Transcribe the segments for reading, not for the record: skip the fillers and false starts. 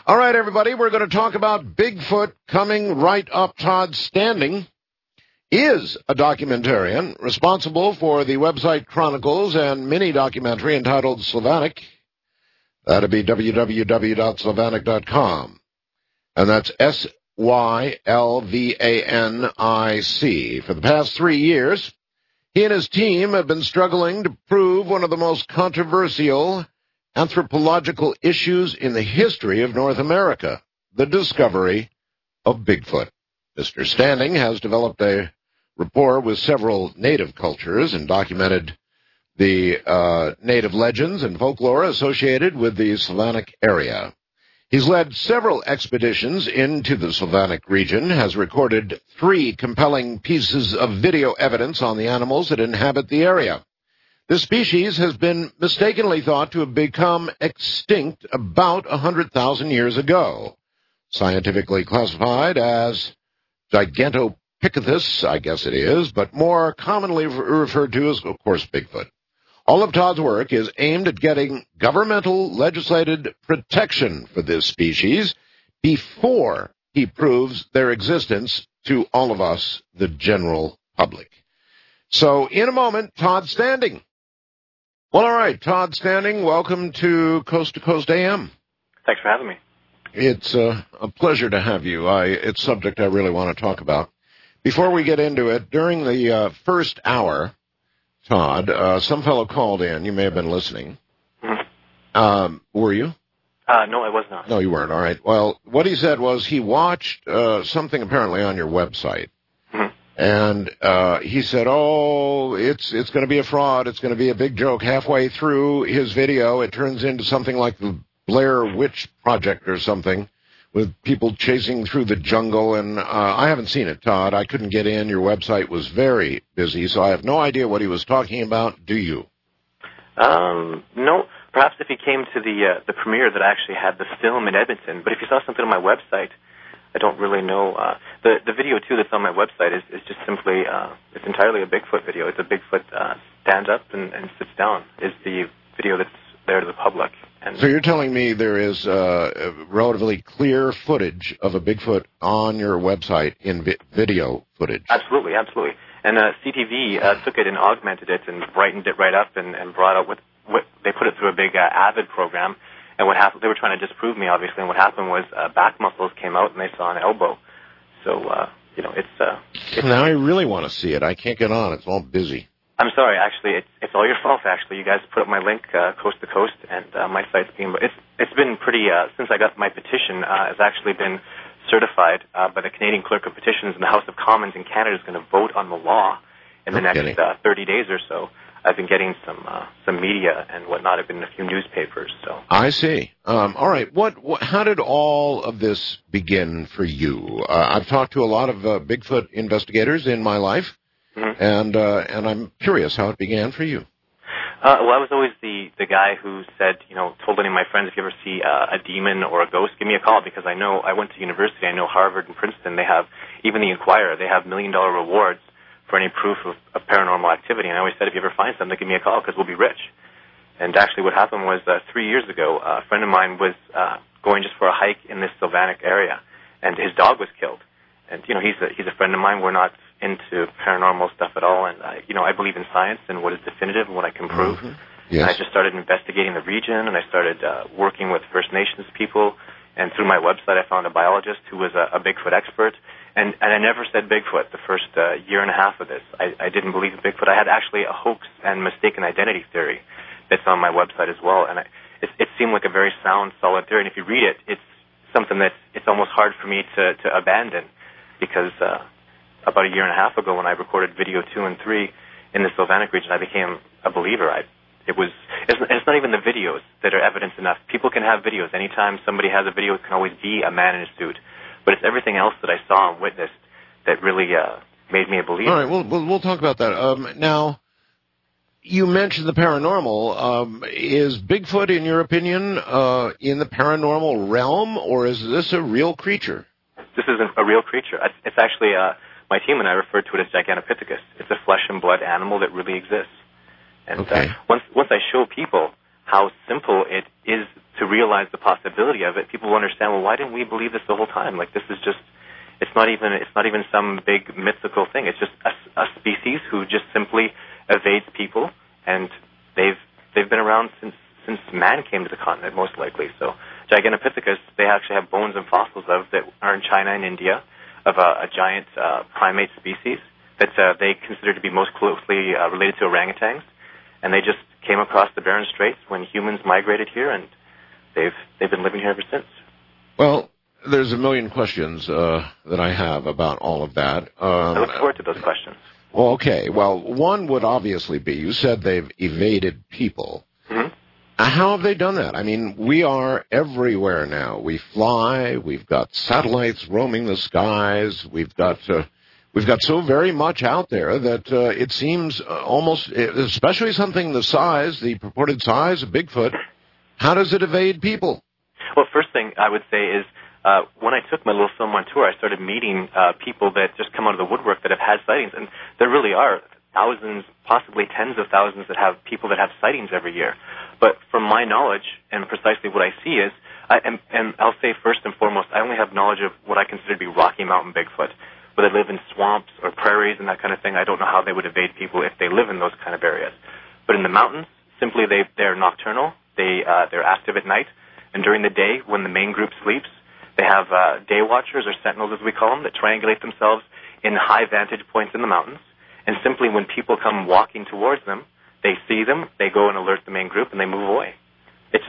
All right, everybody, we're going to talk about Bigfoot. Coming right up, Todd Standing is a documentarian responsible for the website Chronicles and mini-documentary entitled Slavanic. That'll be www.slavanic.com. And that's Sylvanic. For the past 3 years, he and his team have been struggling to prove one of the most controversial anthropological issues in the history of North America, the discovery of Bigfoot. Mr. Standing has developed a rapport with several native cultures and documented the native legends and folklore associated with the Slavanic area. He's led several expeditions into the Slavanic region, has recorded 3 compelling pieces of video evidence on the animals that inhabit the area. This species has been mistakenly thought to have become extinct about 100,000 years ago. Scientifically classified as Gigantopithecus, I guess it is, but more commonly referred to as, of course, Bigfoot. All of Todd's work is aimed at getting governmental legislated protection for this species before he proves their existence to all of us, the general public. So, in a moment, Todd Standing. Well, all right, Todd Standing, welcome to Coast AM. Thanks for having me. It's a pleasure to have you. It's a subject I really want to talk about. Before we get into it, during the first hour, Todd, some fellow called in. You may have been listening. Mm-hmm. Were you? No, I was not. No, you weren't. All right. Well, what he said was he watched something apparently on your website. And he said, it's going to be a fraud. It's going to be a big joke. Halfway through his video, it turns into something like the Blair Witch Project or something with people chasing through the jungle. And I haven't seen it, Todd. I couldn't get in. Your website was very busy, so I have no idea what he was talking about. Do you? No. Perhaps if he came to the premiere that actually had the film in Edmonton. But if you saw something on my website, I don't really know. The video, too, that's on my website is just simply, it's entirely a Bigfoot video. It's a Bigfoot stands up and sits down is the video that's there to the public. And so you're telling me there is relatively clear footage of a Bigfoot on your website in video footage? Absolutely, absolutely. And CTV took it and augmented it and brightened it right up and brought out what they put it through a big AVID program. And what happened, they were trying to disprove me, obviously, and what happened was back muscles came out and they saw an elbow. So, it's... Now I really want to see it. I can't get on. It's all busy. I'm sorry, actually. It's all your fault, actually. You guys put up my link coast to coast, and my site's been... It's been pretty... since I got my petition, it's actually been certified by the Canadian Clerk of Petitions, and the House of Commons in Canada is going to vote on the law in the next 30 days or so. I've been getting some media and whatnot. I've been in a few newspapers. So I see. All right. How did all of this begin for you? I've talked to a lot of Bigfoot investigators in my life, and I'm curious how it began for you. Well, I was always the guy who said, told any of my friends, if you ever see a demon or a ghost, give me a call, because I know I went to university. I know Harvard and Princeton. They have, even the Inquirer, they have $1 million rewards for any proof of paranormal activity. And I always said, if you ever find something, give me a call, because we'll be rich. And actually what happened was 3 years ago, a friend of mine was going just for a hike in this Sylvanic area, and his dog was killed. And, he's a friend of mine. We're not into paranormal stuff at all. And, I believe in science and what is definitive and what I can prove. Mm-hmm. Yes. And I just started investigating the region, and I started working with First Nations people. And through my website, I found a biologist who was a Bigfoot expert. And I never said Bigfoot the first year and a half of this. I didn't believe in Bigfoot. I had actually a hoax and mistaken identity theory that's on my website as well. And it seemed like a very sound, solid theory. And if you read it, it's something that it's almost hard for me to abandon, because about a year and a half ago when I recorded video 2 and 3 in the Sylvanic region, I became a believer. It's not even the videos that are evidence enough. People can have videos. Anytime somebody has a video, it can always be a man in a suit. But it's everything else that I saw and witnessed that really made me a believer. All right, we'll talk about that. Now, you mentioned the paranormal. Is Bigfoot, in your opinion, in the paranormal realm, or is this a real creature? This is a real creature. It's actually, my team and I refer to it as Gigantopithecus. It's a flesh and blood animal that really exists. And once I show people how simple it is to realize the possibility of it, people will understand, well, why didn't we believe this the whole time? Like, this is just, it's not even some big mythical thing. It's just a species who just simply evades people, and they've been around since man came to the continent, most likely. So Gigantopithecus, they actually have bones and fossils of that are in China and India of a giant primate species that they consider to be most closely related to orangutans, and they just came across the Bering Straits when humans migrated here, and they've been living here ever since. Well, there's a million questions that I have about all of that. I look forward to those questions. Well, okay. Well, one would obviously be, you said they've evaded people. Mm-hmm. How have they done that? I mean, we are everywhere now. We fly. We've got satellites roaming the skies. We've got so very much out there that it seems almost, especially something the purported size of Bigfoot, how does it evade people? Well, first thing I would say is when I took my little film on tour, I started meeting people that just come out of the woodwork that have had sightings, and there really are thousands, possibly tens of thousands people that have sightings every year. But from my knowledge and precisely what I see is, and I'll say first and foremost, I only have knowledge of what I consider to be Rocky Mountain Bigfoot, where they live in swamps or prairies and that kind of thing. I don't know how they would evade people if they live in those kind of areas. But in the mountains, simply they're nocturnal. They're active at night, and during the day, when the main group sleeps, they have day watchers, or sentinels as we call them, that triangulate themselves in high vantage points in the mountains. And simply when people come walking towards them, they see them, they go and alert the main group, and they move away. It's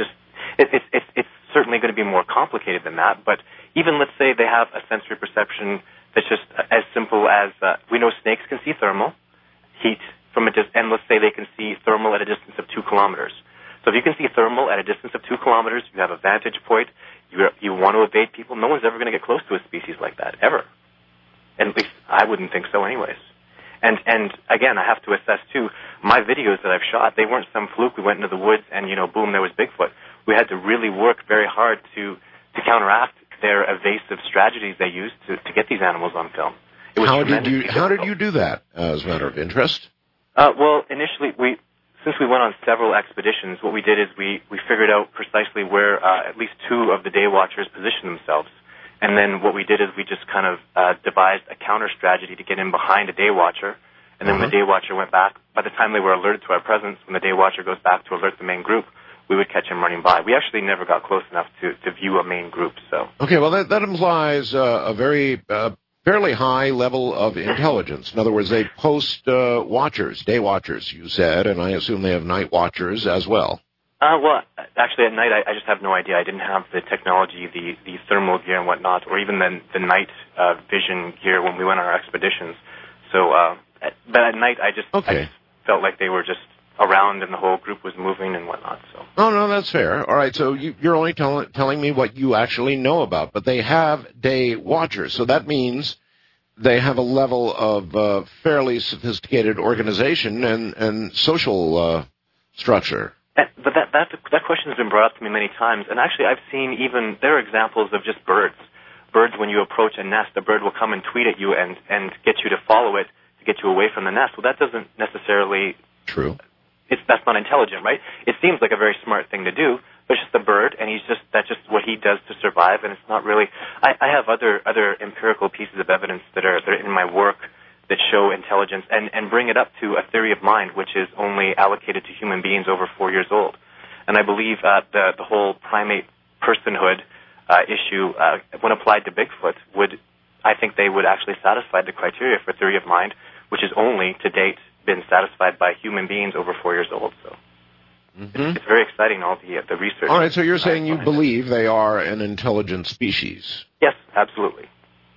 certainly going to be more complicated than that, but even let's say they have a sensory perception that's just as simple as we know snakes can see thermal heat from and let's say they can see thermal at a distance of 2 kilometers. So if you can see thermal at a distance of 2 kilometers, you have a vantage point, you want to evade people, no one's ever going to get close to a species like that, ever. And at least I wouldn't think so anyways. And again, I have to assess, too, my videos that I've shot, they weren't some fluke. We went into the woods and, boom, there was Bigfoot. We had to really work very hard to counteract their evasive strategies they used to get these animals on film. It was How did you do that, as a matter of interest? Well, initially, since we went on several expeditions, what we did is we figured out precisely where at least 2 of the day watchers positioned themselves. And then what we did is we just kind of devised a counter strategy to get in behind a day watcher. And then when the day watcher went back, by the time they were alerted to our presence, when the day watcher goes back to alert the main group, we would catch him running by. We actually never got close enough to view a main group. So okay, well that implies a very fairly high level of intelligence. In other words, they post watchers, day watchers, you said, and I assume they have night watchers as well. Well, actually, at night, I just have no idea. I didn't have the technology, the thermal gear and whatnot, or even the night vision gear when we went on our expeditions. So, but at night, I just felt like they were just around and the whole group was moving and whatnot. So. Oh, no, that's fair. All right, so you're only telling me what you actually know about, but they have day watchers, so that means they have a level of fairly sophisticated organization and social structure. But that question has been brought up to me many times, and actually I've seen there are examples of just birds. Birds, when you approach a nest, a bird will come and tweet at you and get you to follow it to get you away from the nest. Well, that doesn't necessarily... True. That's not intelligent, right? It seems like a very smart thing to do, but it's just a bird, and that's just what he does to survive, and it's not really... I have other empirical pieces of evidence that are in my work that show intelligence and bring it up to a theory of mind which is only allocated to human beings over 4 years old. And I believe the whole primate personhood issue, when applied to Bigfoot, I think they would actually satisfy the criteria for theory of mind, which is only to date been satisfied by human beings over 4 years old. So it's very exciting, all the research. All right, so you're saying you believe they are an intelligent species? Yes, absolutely.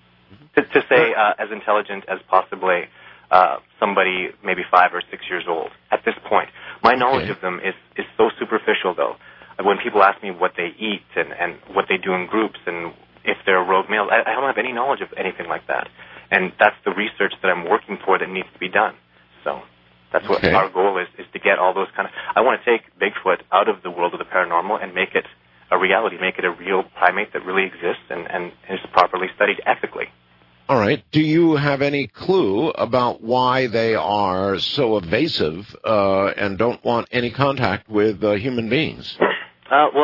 To say as intelligent as possibly somebody maybe 5 or 6 years old at this point. My knowledge of them is so superficial, though. When people ask me what they eat and what they do in groups and if they're rogue males, I don't have any knowledge of anything like that. And that's the research that I'm working for that needs to be done. So that's what our goal is to get all those kind of... I want to take Bigfoot out of the world of the paranormal and make it a reality, make it a real primate that really exists and is properly studied ethically. All right. Do you have any clue about why they are so evasive and don't want any contact with human beings? Well,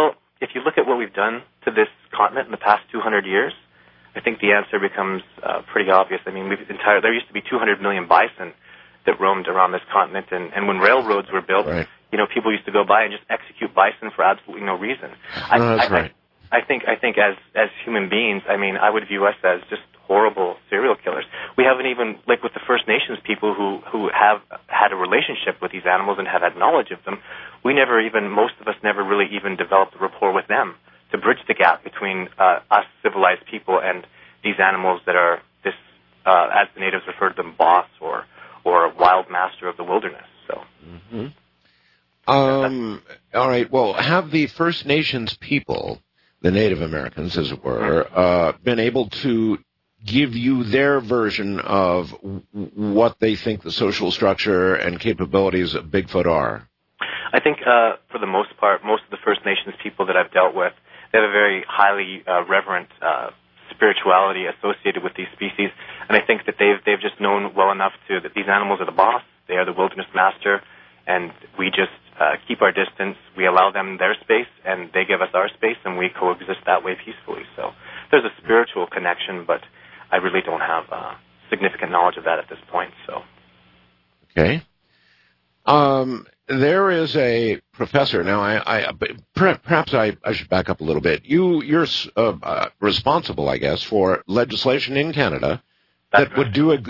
if you look at what we've done to this continent in the past 200 years, I think the answer becomes pretty obvious. I mean, there used to be 200 million bison that roamed around this continent, and when railroads were built, right. People used to go by and just execute bison for absolutely no reason. That's right. I think as human beings, I mean, I would view us as just horrible serial killers. We haven't even, like with the First Nations people who have had a relationship with these animals and have had knowledge of them, most of us never really even developed a rapport with them to bridge the gap between us civilized people and these animals that are this, as the natives refer to them, boss or a wild master of the wilderness. So. Mm-hmm. All right. Well, have the First Nations people, the Native Americans, as it were, been able to give you their version of what they think the social structure and capabilities of Bigfoot are? I think, for the most part, most of the First Nations people that I've dealt with, they have a very highly reverent spirituality associated with these species, and I think that they've just known well enough that these animals are the boss, they are the wilderness master, and we just keep our distance. We allow them their space, and they give us our space, and we coexist that way peacefully. So there's a spiritual connection, but I really don't have significant knowledge of that at this point. So. Okay. There is a professor. Now, perhaps I should back up a little bit. You're responsible, I guess, for legislation in Canada that would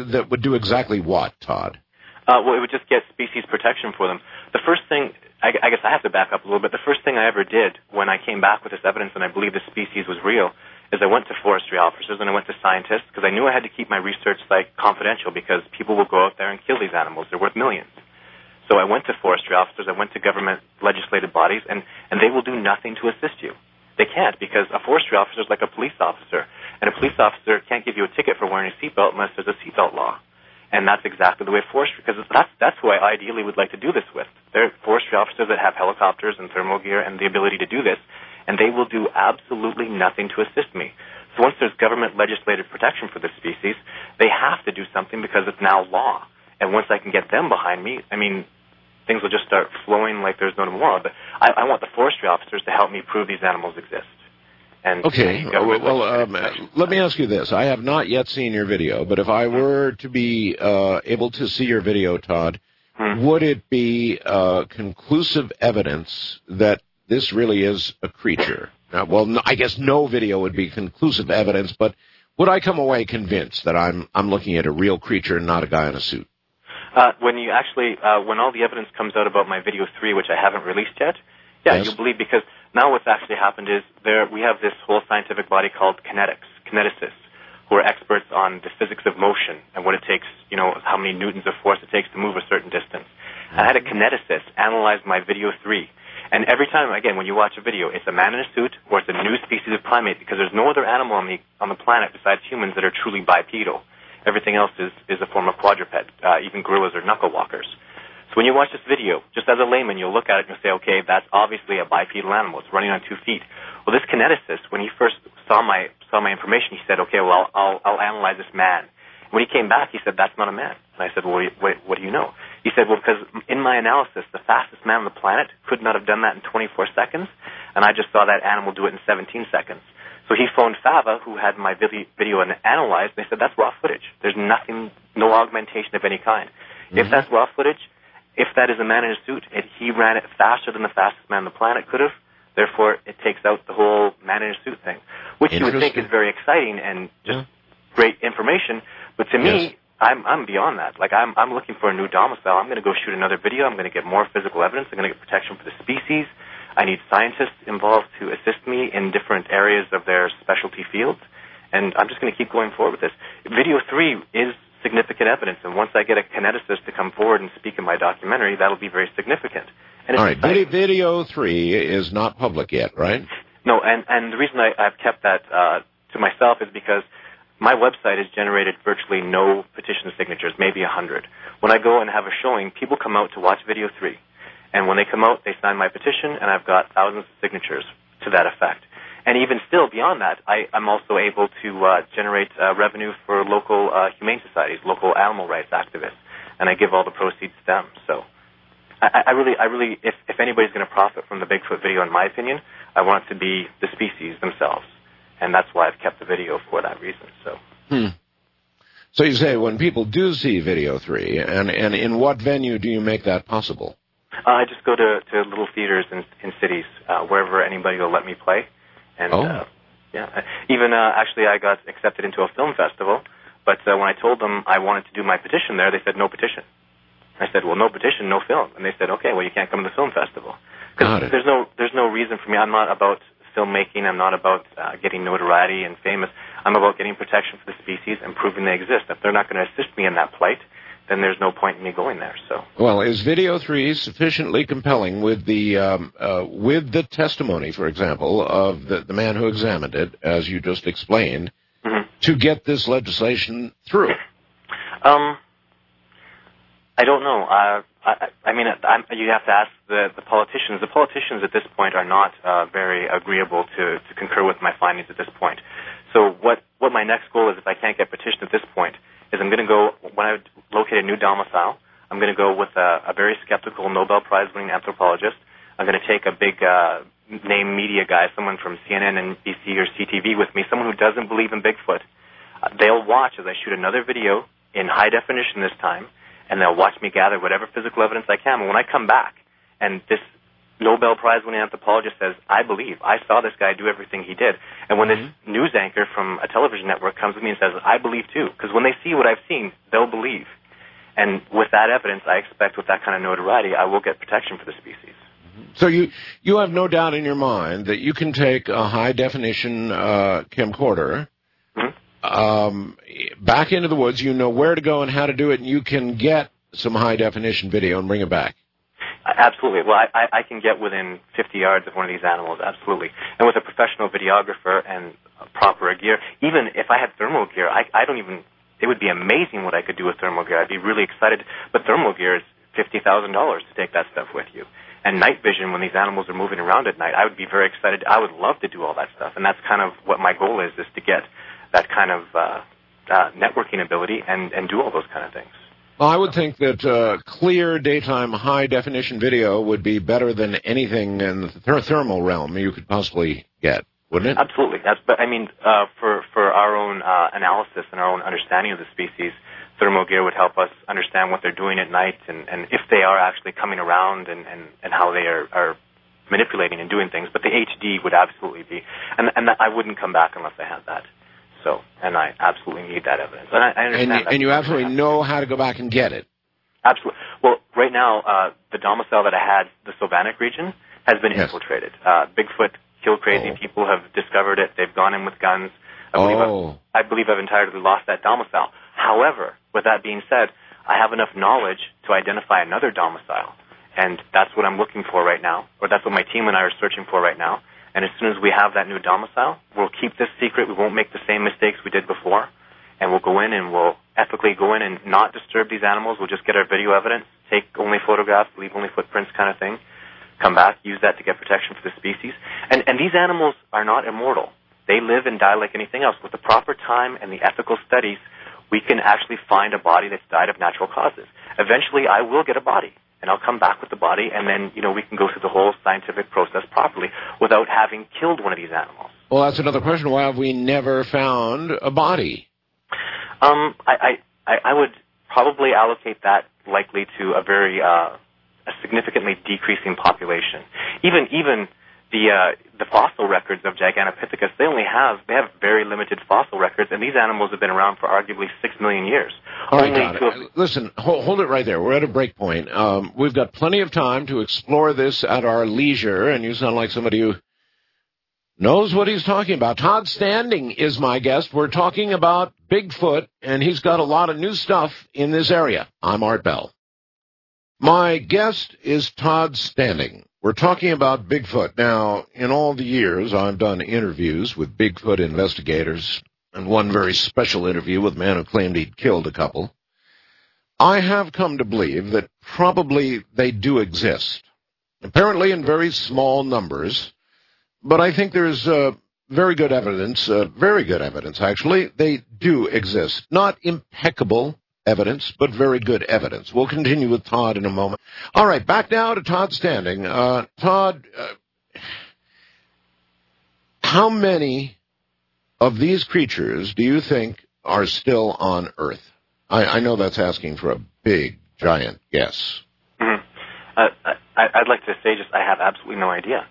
do exactly what, Todd? Well, it would just get species protection for them. The first thing, I guess I have to back up a little bit. The first thing I ever did when I came back with this evidence and I believed the species was real is I went to forestry officers and I went to scientists because I knew I had to keep my research site confidential because people will go out there and kill these animals. They're worth millions. So I went to forestry officers, I went to government legislative bodies, and they will do nothing to assist you. They can't because a forestry officer is like a police officer, and a police officer can't give you a ticket for wearing a seatbelt unless there's a seatbelt law. And that's exactly the way forestry, because that's who I ideally would like to do this with. They're forestry officers that have helicopters and thermal gear and the ability to do this, and they will do absolutely nothing to assist me. So once there's government legislative protection for this species, they have to do something because it's now law. And once I can get them behind me, I mean, things will just start flowing like there's no tomorrow. But I want the forestry officers to help me prove these animals exist. And okay. Well, let me ask you this. I have not yet seen your video, but if I were to be able to see your video, Todd, would it be conclusive evidence that this really is a creature? I guess no video would be conclusive evidence, but would I come away convinced that I'm looking at a real creature and not a guy in a suit? When all the evidence comes out about my video 3, which I haven't released yet, yes. You'll believe, because now what's actually happened is we have this whole scientific body called kineticists, who are experts on the physics of motion and what it takes, how many newtons of force it takes to move a certain distance. I had a kineticist analyze my video 3, and every time, again, when you watch a video, it's a man in a suit or it's a new species of primate, because there's no other animal on the planet besides humans that are truly bipedal. Everything else is a form of quadruped, even gorillas or knuckle walkers. So when you watch this video, just as a layman, you'll look at it and you'll say, okay, that's obviously a bipedal animal. It's running on 2 feet. Well, this kineticist, when he first saw my information, he said, okay, well, I'll analyze this man. When he came back, he said, that's not a man. And I said, well, what do you know? He said, well, because in my analysis, the fastest man on the planet could not have done that in 24 seconds, and I just saw that animal do it in 17 seconds. So he phoned Fava, who had my video analyzed, and they said, that's raw footage. There's nothing, no augmentation of any kind. Mm-hmm. If that's raw footage, if that is a man in a suit, he ran it faster than the fastest man on the planet could have. Therefore, it takes out the whole man in a suit thing, which you would think is very exciting and just great information. But to me, I'm beyond that. Like, I'm looking for a new domicile. I'm going to go shoot another video. I'm going to get more physical evidence. I'm going to get protection for the species. I need scientists involved to assist me in different areas of their specialty fields. And I'm just going to keep going forward with this. Video 3 is significant evidence, and once I get a kineticist to come forward and speak in my documentary, that'll be very significant. And all right, video 3 is not public yet, right? No, and the reason I've kept that to myself is because my website has generated virtually no petition signatures, maybe 100. When I go and have a showing, people come out to watch video 3. And when they come out, they sign my petition, and I've got thousands of signatures to that effect. And even still, beyond that, I'm also able to generate revenue for local humane societies, local animal rights activists, and I give all the proceeds to them. So I really, if anybody's going to profit from the Bigfoot video, in my opinion, I want it to be the species themselves, and that's why I've kept the video for that reason. So. So you say when people do see Video 3, and in what venue do you make that possible? I just go to little theaters in cities, wherever anybody will let me play. And, even, actually, I got accepted into a film festival, but when I told them I wanted to do my petition there, they said, no petition. I said, well, no petition, no film. And they said, okay, well, you can't come to the film festival. Because there's no reason for me. I'm not about filmmaking. I'm not about getting notoriety and famous. I'm about getting protection for the species and proving they exist. If they're not going to assist me in that plight, then there's no point in me going there. So. Well, is Video 3 sufficiently compelling with the testimony, for example, of the man who examined it, as you just explained, to get this legislation through? I don't know. I mean, you have to ask the politicians. The politicians at this point are not very agreeable to concur with my findings at this point. So what my next goal is, if I can't get petitioned at this point, is I'm going to go, when I locate a new domicile, I'm going to go with a very skeptical Nobel Prize-winning anthropologist. I'm going to take a big name media guy, someone from CNN and NBC or CTV with me, someone who doesn't believe in Bigfoot. They'll watch as I shoot another video in high definition this time, and they'll watch me gather whatever physical evidence I can. And when I come back, and this Nobel Prize-winning anthropologist says, I believe, I saw this guy do everything he did. And when this news anchor from a television network comes to me and says, I believe too, because when they see what I've seen, they'll believe. And with that evidence, I expect with that kind of notoriety, I will get protection for the species. So you have no doubt in your mind that you can take a high-definition camcorder back into the woods, you know where to go and how to do it, and you can get some high-definition video and bring it back. Absolutely. Well, I can get within 50 yards of one of these animals, absolutely. And with a professional videographer and proper gear, even if I had thermal gear, I don't even, it would be amazing what I could do with thermal gear. I'd be really excited. But thermal gear is $50,000 to take that stuff with you. And night vision, when these animals are moving around at night, I would be very excited. I would love to do all that stuff. And that's kind of what my goal is to get that kind of networking ability and do all those kind of things. Well, I would think that clear daytime high-definition video would be better than anything in the thermal realm you could possibly get, wouldn't it? Absolutely. But I mean, for our own analysis and our own understanding of the species, thermal gear would help us understand what they're doing at night and if they are actually coming around and how they are manipulating and doing things. But the HD would absolutely be, and I wouldn't come back unless I had that. So, and I absolutely need that evidence. And I understand and you absolutely know how to go back and get it. Absolutely. Well, right now, the domicile that I had, the Sylvanic region, has been infiltrated. Bigfoot kill crazy people have discovered it. They've gone in with guns. I believe I've entirely lost that domicile. However, with that being said, I have enough knowledge to identify another domicile. And that's what I'm looking for right now, or that's what my team and I are searching for right now. And as soon as we have that new domicile, we'll keep this secret. We won't make the same mistakes we did before. And we'll go in and we'll ethically go in and not disturb these animals. We'll just get our video evidence, take only photographs, leave only footprints kind of thing, come back, use that to get protection for the species. And these animals are not immortal. They live and die like anything else. With the proper time and the ethical studies, we can actually find a body that's died of natural causes. Eventually, I will get a body. And I'll come back with the body, and then, we can go through the whole scientific process properly without having killed one of these animals. Well, that's another question. Why have we never found a body? I would probably allocate that likely to a very a significantly decreasing population. Even the fossil records of Gigantopithecus, they have very limited fossil records, and these animals have been around for arguably 6 million years. All right, Todd, listen, hold it right there. We're at a break point. We've got plenty of time to explore this at our leisure, and you sound like somebody who knows what he's talking about. Todd Standing is my guest. We're talking about Bigfoot, and he's got a lot of new stuff in this area. I'm Art Bell. My guest is Todd Standing. We're talking about Bigfoot. Now, in all the years, I've done interviews with Bigfoot investigators, and one very special interview with a man who claimed he'd killed a couple. I have come to believe that probably they do exist, apparently in very small numbers, but I think there's very good evidence actually, they do exist. Not impeccable evidence, but very good evidence. We'll continue with Todd in a moment. All right, back now to Todd Standing. Todd, how many of these creatures do you think are still on Earth? I know that's asking for a big, giant guess. Mm-hmm. I'd like to say I have absolutely no idea.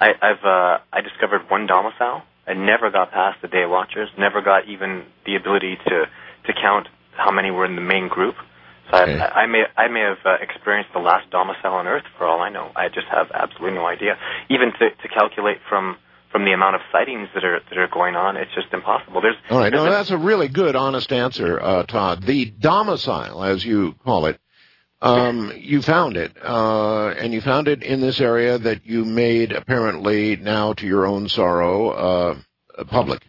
I discovered one domicile. I never got past the day watchers, never got even the ability to count how many were in the main group. So okay. I may have experienced the last domicile on Earth for all I know. I just have absolutely no idea. Even to calculate from the amount of sightings that are going on, it's just impossible. All right, no, that's a really good, honest answer, Todd. The domicile, as you call it, you found it, and you found it in this area that you made apparently now to your own sorrow public.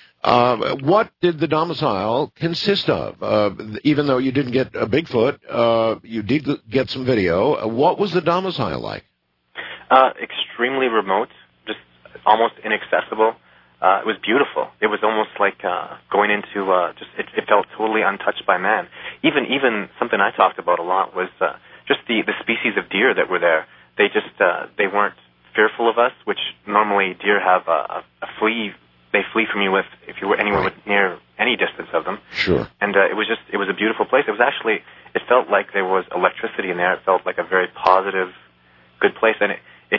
What did the domicile consist of? Even though you didn't get a Bigfoot, you did get some video. What was the domicile like? Extremely remote, just almost inaccessible. It was beautiful. It was almost like going into it felt totally untouched by man. Even something I talked about a lot was just the species of deer that were there. They weren't fearful of us, which normally deer have a flea. They flee from you if you were anywhere near any distance of them. Sure. And it was a beautiful place. It felt like there was electricity in there. It felt like a very positive, good place, and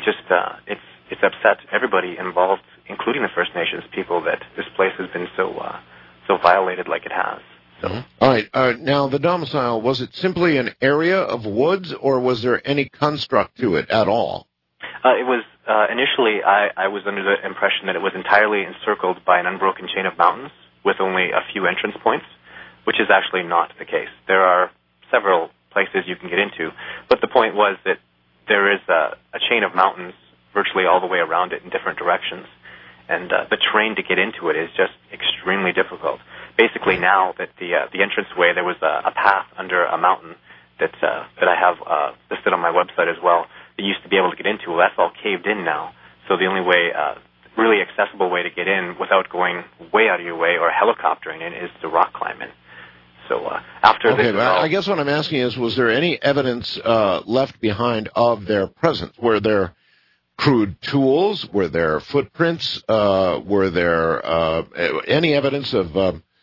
it's upset everybody involved, including the First Nations people, that this place has been so violated like it has. So. All right. Now, the domicile, was it simply an area of woods, or was there any construct to it at all? It was initially. I was under the impression that it was entirely encircled by an unbroken chain of mountains with only a few entrance points, which is actually not the case. There are several places you can get into, but the point was that there is a chain of mountains virtually all the way around it in different directions, and the terrain to get into it is just extremely difficult. Basically, now that the entranceway, there was a path under a mountain that I have listed on my website as well. That used to be able to get into. Well, that's all caved in now. So the only way, really accessible way to get in without going way out of your way or helicoptering in is to rock climb in. So after this, I guess what I'm asking is, was there any evidence left behind of their presence? Were there crude tools? Were there footprints? Were there any evidence of,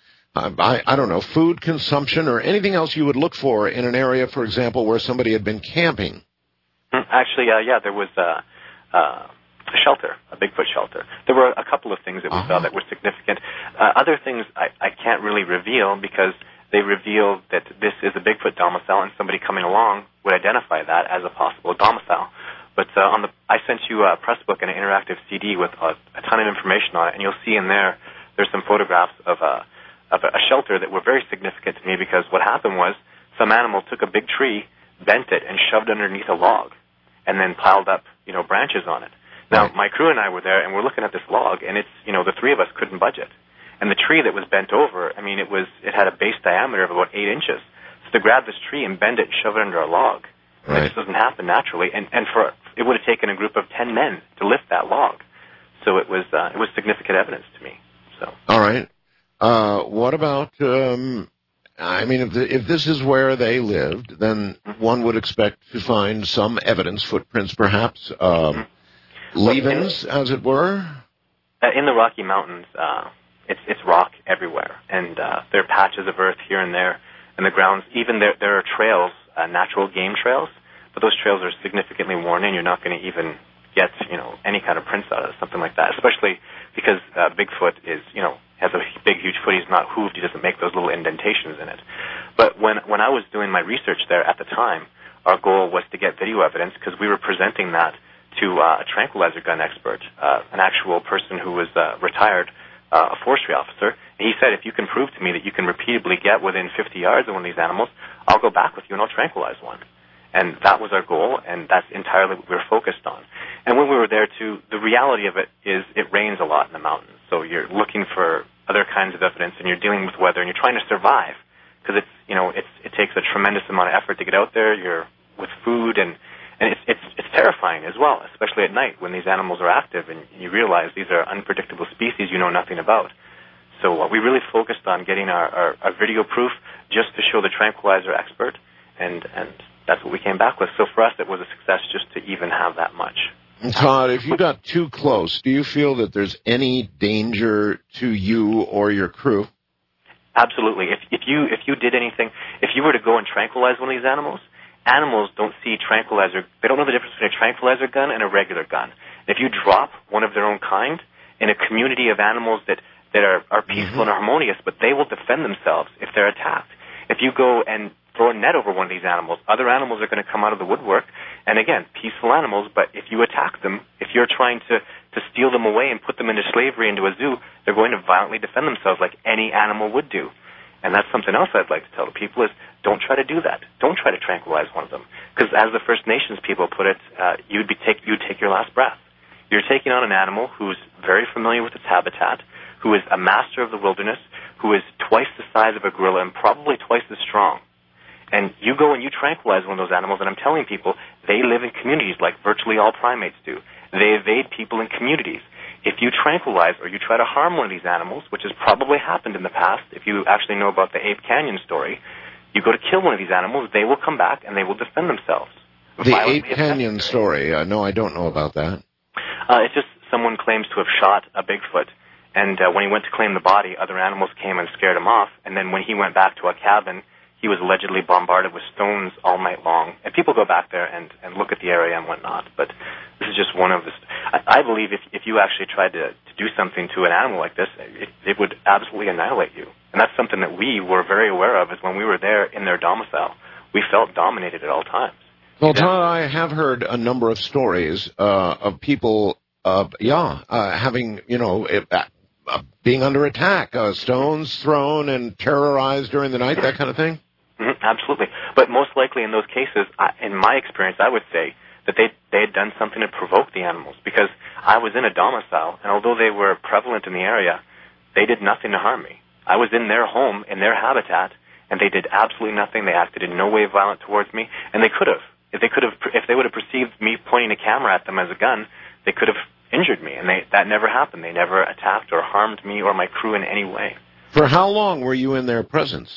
I don't know, food consumption or anything else you would look for in an area, for example, where somebody had been camping? Actually, there was a shelter, a Bigfoot shelter. There were a couple of things that we saw that were significant. Other things I can't really reveal because they revealed that this is a Bigfoot domicile, and somebody coming along would identify that as a possible domicile. But I sent you a press book and an interactive CD with a ton of information on it, and you'll see in there's some photographs of a shelter that were very significant to me because what happened was some animal took a big tree, bent it, and shoved underneath a log, and then piled up, branches on it. Now, my crew and I were there, and we're looking at this log, and it's, the three of us couldn't budge it. And the tree that was bent over, it had a base diameter of about 8 inches. So to grab this tree and bend it and shove it under a log, that just doesn't happen naturally. And it would have taken a group of 10 men to lift that log. So it was significant evidence to me. So. All right. What about? If this is where they lived, then one would expect to find some evidence, footprints perhaps, leavings, as it were. In the Rocky Mountains, it's rock everywhere, and there are patches of earth here and there, and the grounds. Even there are trails, natural game trails, but those trails are significantly worn in. You're not going to even get any kind of prints out of something like that, especially because Bigfoot is has a big, huge foot. He's not hooved. He doesn't make those little indentations in it. But when I was doing my research there at the time, our goal was to get video evidence because we were presenting that to a tranquilizer gun expert, an actual person who was retired, a forestry officer. And he said, if you can prove to me that you can repeatedly get within 50 yards of one of these animals, I'll go back with you and I'll tranquilize one. And that was our goal, and that's entirely what we were focused on. And when we were there, too, the reality of it is it rains a lot in the mountains. So you're looking for other kinds of evidence, and you're dealing with weather, and you're trying to survive because it takes a tremendous amount of effort to get out there. You're with food, and it's terrifying as well, especially at night when these animals are active, and you realize these are unpredictable species you know nothing about. So we really focused on getting our video proof. just to show the tranquilizer expert, and that's what we came back with. So for us, it was a success just to even have that much. Todd, if you got too close, do you feel that there's any danger to you or your crew? Absolutely. If you did anything, if you were to go and tranquilize one of these animals don't see tranquilizer. They don't know the difference between a tranquilizer gun and a regular gun. If you drop one of their own kind in a community of animals that are peaceful and harmonious, but they will defend themselves if they're attacked. If you go and throw a net over one of these animals, other animals are going to come out of the woodwork. And again, peaceful animals, but if you attack them, if you're trying to steal them away and put them into slavery into a zoo, they're going to violently defend themselves like any animal would do. And that's something else I'd like to tell the people is don't try to do that. Don't try to tranquilize one of them. Because as the First Nations people put it, you'd take your last breath. You're taking on an animal who's very familiar with its habitat, who is a master of the wilderness, who is twice the size of a gorilla and probably twice as strong. And you go and you tranquilize one of those animals, and I'm telling people, they live in communities like virtually all primates do. They evade people in communities. If you tranquilize or you try to harm one of these animals, which has probably happened in the past, if you actually know about the Ape Canyon story, you go to kill one of these animals, they will come back and they will defend themselves. The Ape Canyon story, no, I don't know about that. It's just someone claims to have shot a Bigfoot, and when he went to claim the body, other animals came and scared him off, and then when he went back to a cabin, he was allegedly bombarded with stones all night long. And people go back there and look at the area and whatnot, but this is just one of the... I believe if you actually tried to do something to an animal like this, it would absolutely annihilate you. And that's something that we were very aware of, is when we were there in their domicile, we felt dominated at all times. Well, Todd, I have heard a number of stories of people, having, being under attack, stones thrown and terrorized during the night, that kind of thing? Mm-hmm, absolutely. But most likely in those cases, in my experience, I would say that they had done something to provoke the animals, because I was in a domicile, and although they were prevalent in the area, they did nothing to harm me. I was in their home, in their habitat, and they did absolutely nothing. They acted in no way violent towards me, and they could have. If they would have perceived me pointing a camera at them as a gun, they could have injured me, and that never happened. They never attacked or harmed me or my crew in any way. For how long were you in their presence?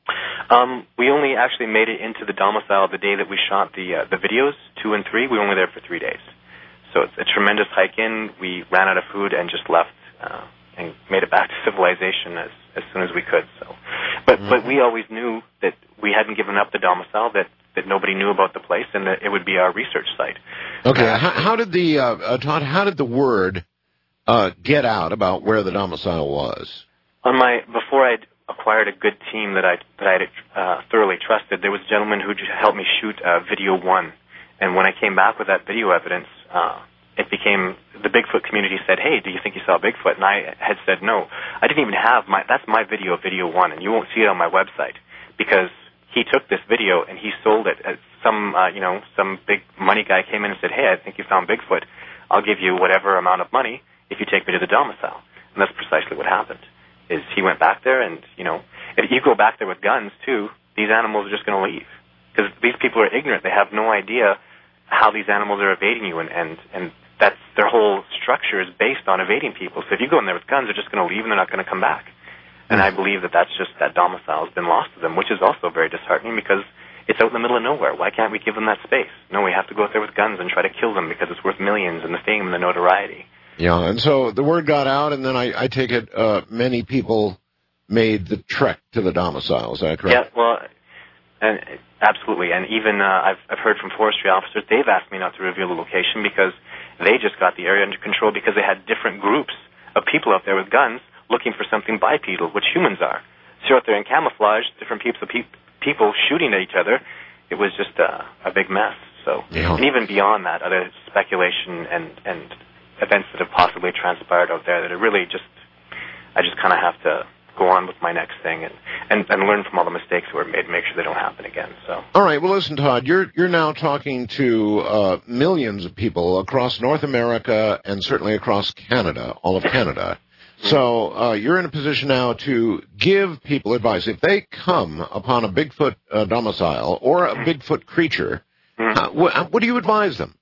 We only actually made it into the domicile the day that we shot the videos, 2 and 3. We were only there for 3 days. So it's a tremendous hike in. We ran out of food and just left and made it back to civilization as soon as we could. So, but we always knew that we hadn't given up the domicile, that nobody knew about the place, and that it would be our research site. Okay, how did Todd? How did the word get out about where the domicile was? Before I'd acquired a good team that I thoroughly trusted, there was a gentleman who helped me shoot video 1, and when I came back with that video evidence, it became the Bigfoot community said, "Hey, do you think you saw Bigfoot?" And I had said no. I didn't even have that's my video 1, and you won't see it on my website because he took this video and he sold it. Some big money guy came in and said, "Hey, I think you found Bigfoot. I'll give you whatever amount of money if you take me to the domicile." And that's precisely what happened. Is he went back there, and if you go back there with guns too, these animals are just going to leave because these people are ignorant. They have no idea how these animals are evading you, and that's their whole structure is based on evading people. So if you go in there with guns, they're just going to leave and they're not going to come back. And I believe that's just that domicile has been lost to them, which is also very disheartening because it's out in the middle of nowhere. Why can't we give them that space? No, we have to go out there with guns and try to kill them because it's worth millions and the fame and the notoriety. Yeah, and so the word got out, and then I take it many people made the trek to the domicile. Is that correct? Yeah, well, absolutely. And even I've heard from forestry officers, they've asked me not to reveal the location because they just got the area under control because they had different groups of people out there with guns looking for something bipedal, which humans are. So you're out there in camouflage, different people shooting at each other. It was just a big mess. So, And even beyond that, other speculation and events that have possibly transpired out there that are really I just kind of have to go on with my next thing and learn from all the mistakes that were made and make sure they don't happen again. So. All right. Well, listen, Todd, you're now talking to millions of people across North America and certainly across Canada, all of Canada. So you're in a position now to give people advice. If they come upon a Bigfoot domicile or a Bigfoot creature, what do you advise them?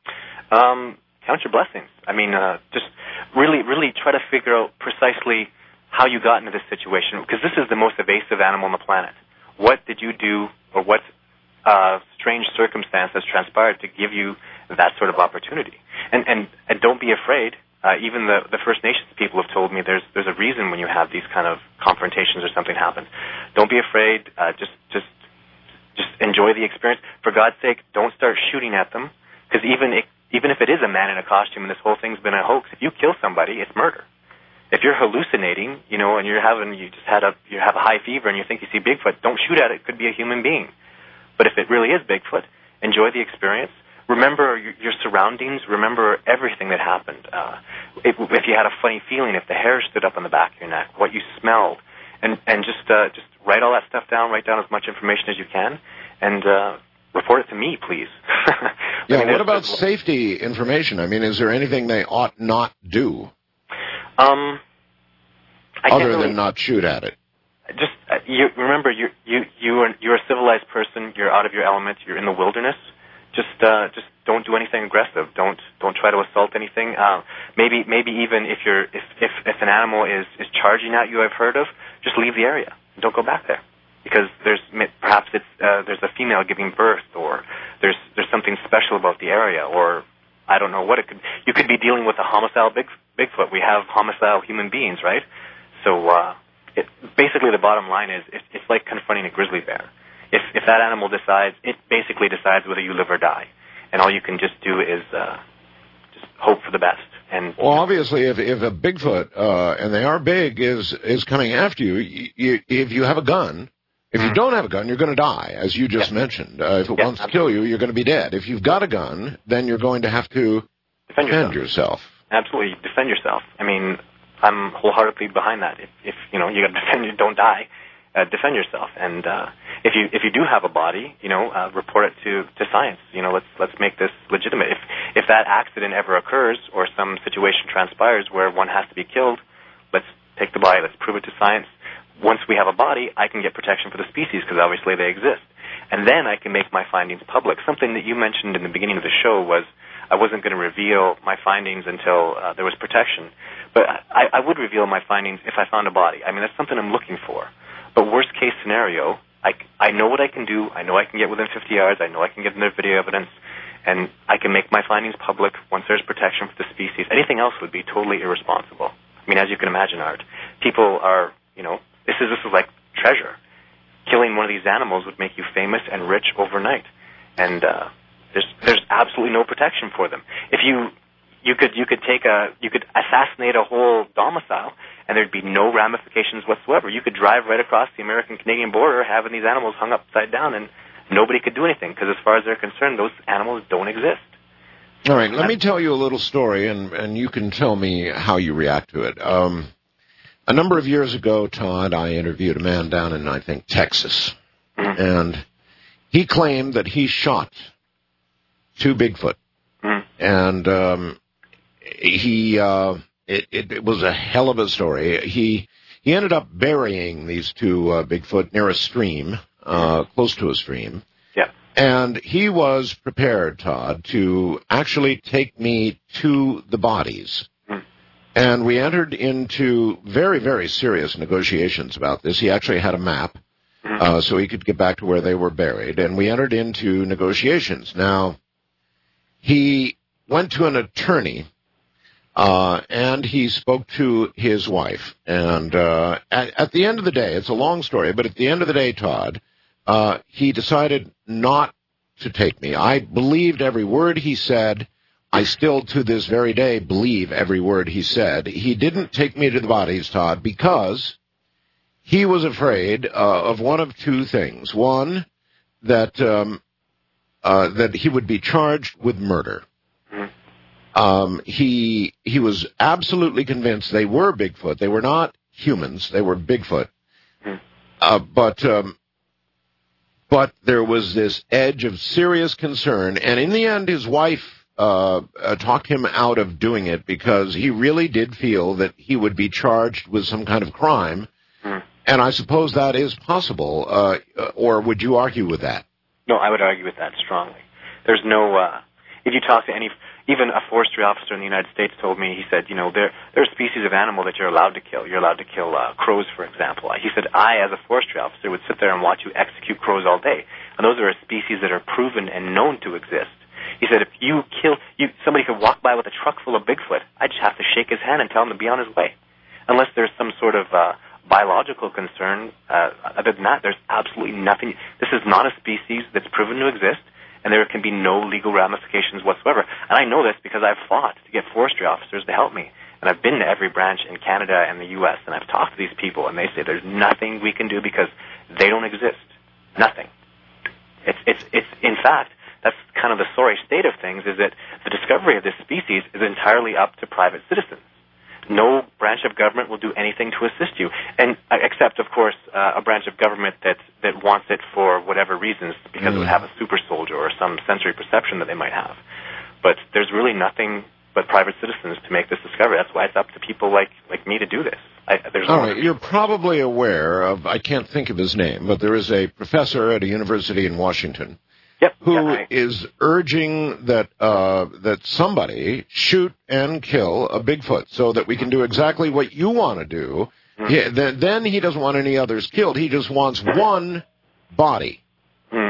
Count your blessings. I mean, just really, really try to figure out precisely how you got into this situation, because this is the most evasive animal on the planet. what did you do, or what strange circumstance has transpired to give you that sort of opportunity? And don't be afraid. Even the First Nations people have told me there's a reason when you have these kind of confrontations or something happens. Don't be afraid. Just enjoy the experience. For God's sake, don't start shooting at them, because even if it is a man in a costume and this whole thing's been a hoax, if you kill somebody, it's murder. If you're hallucinating, and you have a high fever and you think you see Bigfoot, don't shoot at it. It could be a human being. But if it really is Bigfoot, enjoy the experience. Remember your surroundings. Remember everything that happened. If you had a funny feeling, if the hair stood up on the back of your neck, what you smelled, and just write all that stuff down. Write down as much information as you can, and report it to me, please. Yeah. What about safety information? I mean, is there anything they ought not do? Other than not shoot at it. Just remember, you're a civilized person. You're out of your element. You're in the wilderness. Just don't do anything aggressive. Don't try to assault anything. Maybe even if an animal is charging at you, I've heard of, just leave the area. Don't go back there, because there's a female giving birth, or there's something special about the area, or I don't know what it could. You could be dealing with a homicidal Bigfoot. We have homicidal human beings, right? So basically the bottom line is it's like confronting a grizzly bear. If that animal basically decides whether you live or die, and all you can just do is just hope for the best. And well, obviously, if a Bigfoot and they are big is coming after you, if you have a gun, if you don't have a gun, you're going to die, as you just mentioned. If it wants to kill you, you're going to be dead. If you've got a gun, then you're going to have to defend yourself. Absolutely, defend yourself. I mean, I'm wholeheartedly behind that. If you got to defend, you don't die. Defend yourself, and if you do have a body, report it to science. Let's make this legitimate. If that accident ever occurs or some situation transpires where one has to be killed, let's take the body. Let's prove it to science. Once we have a body, I can get protection for the species, because obviously they exist, and then I can make my findings public. Something that you mentioned in the beginning of the show was I wasn't going to reveal my findings until there was protection, but I would reveal my findings if I found a body. I mean, that's something I'm looking for. But worst case scenario, I know what I can do. I know I can get within 50 yards. I know I can get in their video evidence, and I can make my findings public once there's protection for the species. Anything else would be totally irresponsible. I mean, as you can imagine, Art, people are, this is like treasure. Killing one of these animals would make you famous and rich overnight, and there's absolutely no protection for them. If you could assassinate a whole domicile, and there'd be no ramifications whatsoever. You could drive right across the American-Canadian border having these animals hung upside down, and nobody could do anything, because as far as they're concerned, those animals don't exist. All right, let me tell you a little story, and you can tell me how you react to it. A number of years ago, Todd, I interviewed a man down in, I think, Texas, and he claimed that he shot 2 Bigfoot, and It was a hell of a story. He ended up burying these 2 Bigfoot near a stream, close to a stream. Yeah. And he was prepared, Todd, to actually take me to the bodies. And we entered into very, very serious negotiations about this. He actually had a map, so he could get back to where they were buried. And we entered into negotiations. Now, he went to an attorney, and he spoke to his wife. And at the end of the day, it's a long story, but at the end of the day, Todd, he decided not to take me. I believed every word he said. I still, to this very day, believe every word he said. He didn't take me to the bodies, Todd, because he was afraid of one of 2 things. One, that he would be charged with murder. He was absolutely convinced they were Bigfoot. They were not humans. They were Bigfoot. But there was this edge of serious concern, and in the end, his wife talked him out of doing it, because he really did feel that he would be charged with some kind of crime. And I suppose that is possible, or would you argue with that? No, I would argue with that strongly. There's no, if you talk to any, even a forestry officer in the United States told me, he said, there are species of animal that you're allowed to kill. You're allowed to kill crows, for example. He said, I, as a forestry officer, would sit there and watch you execute crows all day. And those are species that are proven and known to exist. He said, if somebody could walk by with a truck full of Bigfoot, I'd just have to shake his hand and tell him to be on his way. Unless there's some sort of biological concern, other than that, there's absolutely nothing. This is not a species that's proven to exist, and there can be no legal ramifications whatsoever. And I know this because I've fought to get forestry officers to help me. And I've been to every branch in Canada and the U.S., and I've talked to these people, and they say there's nothing we can do because they don't exist. Nothing. It's in fact, that's kind of the sorry state of things, is that the discovery of this species is entirely up to private citizens. No branch of government will do anything to assist you, and except, of course, a branch of government that wants it for whatever reasons, because it would have a super soldier or some sensory perception that they might have. But there's really nothing but private citizens to make this discovery. That's why it's up to people like me to do this. All right, you're probably aware of, I can't think of his name, but there is a professor at a university in Washington who is urging that somebody shoot and kill a Bigfoot so that we can do exactly what you want to do. Then he doesn't want any others killed. He just wants one body. And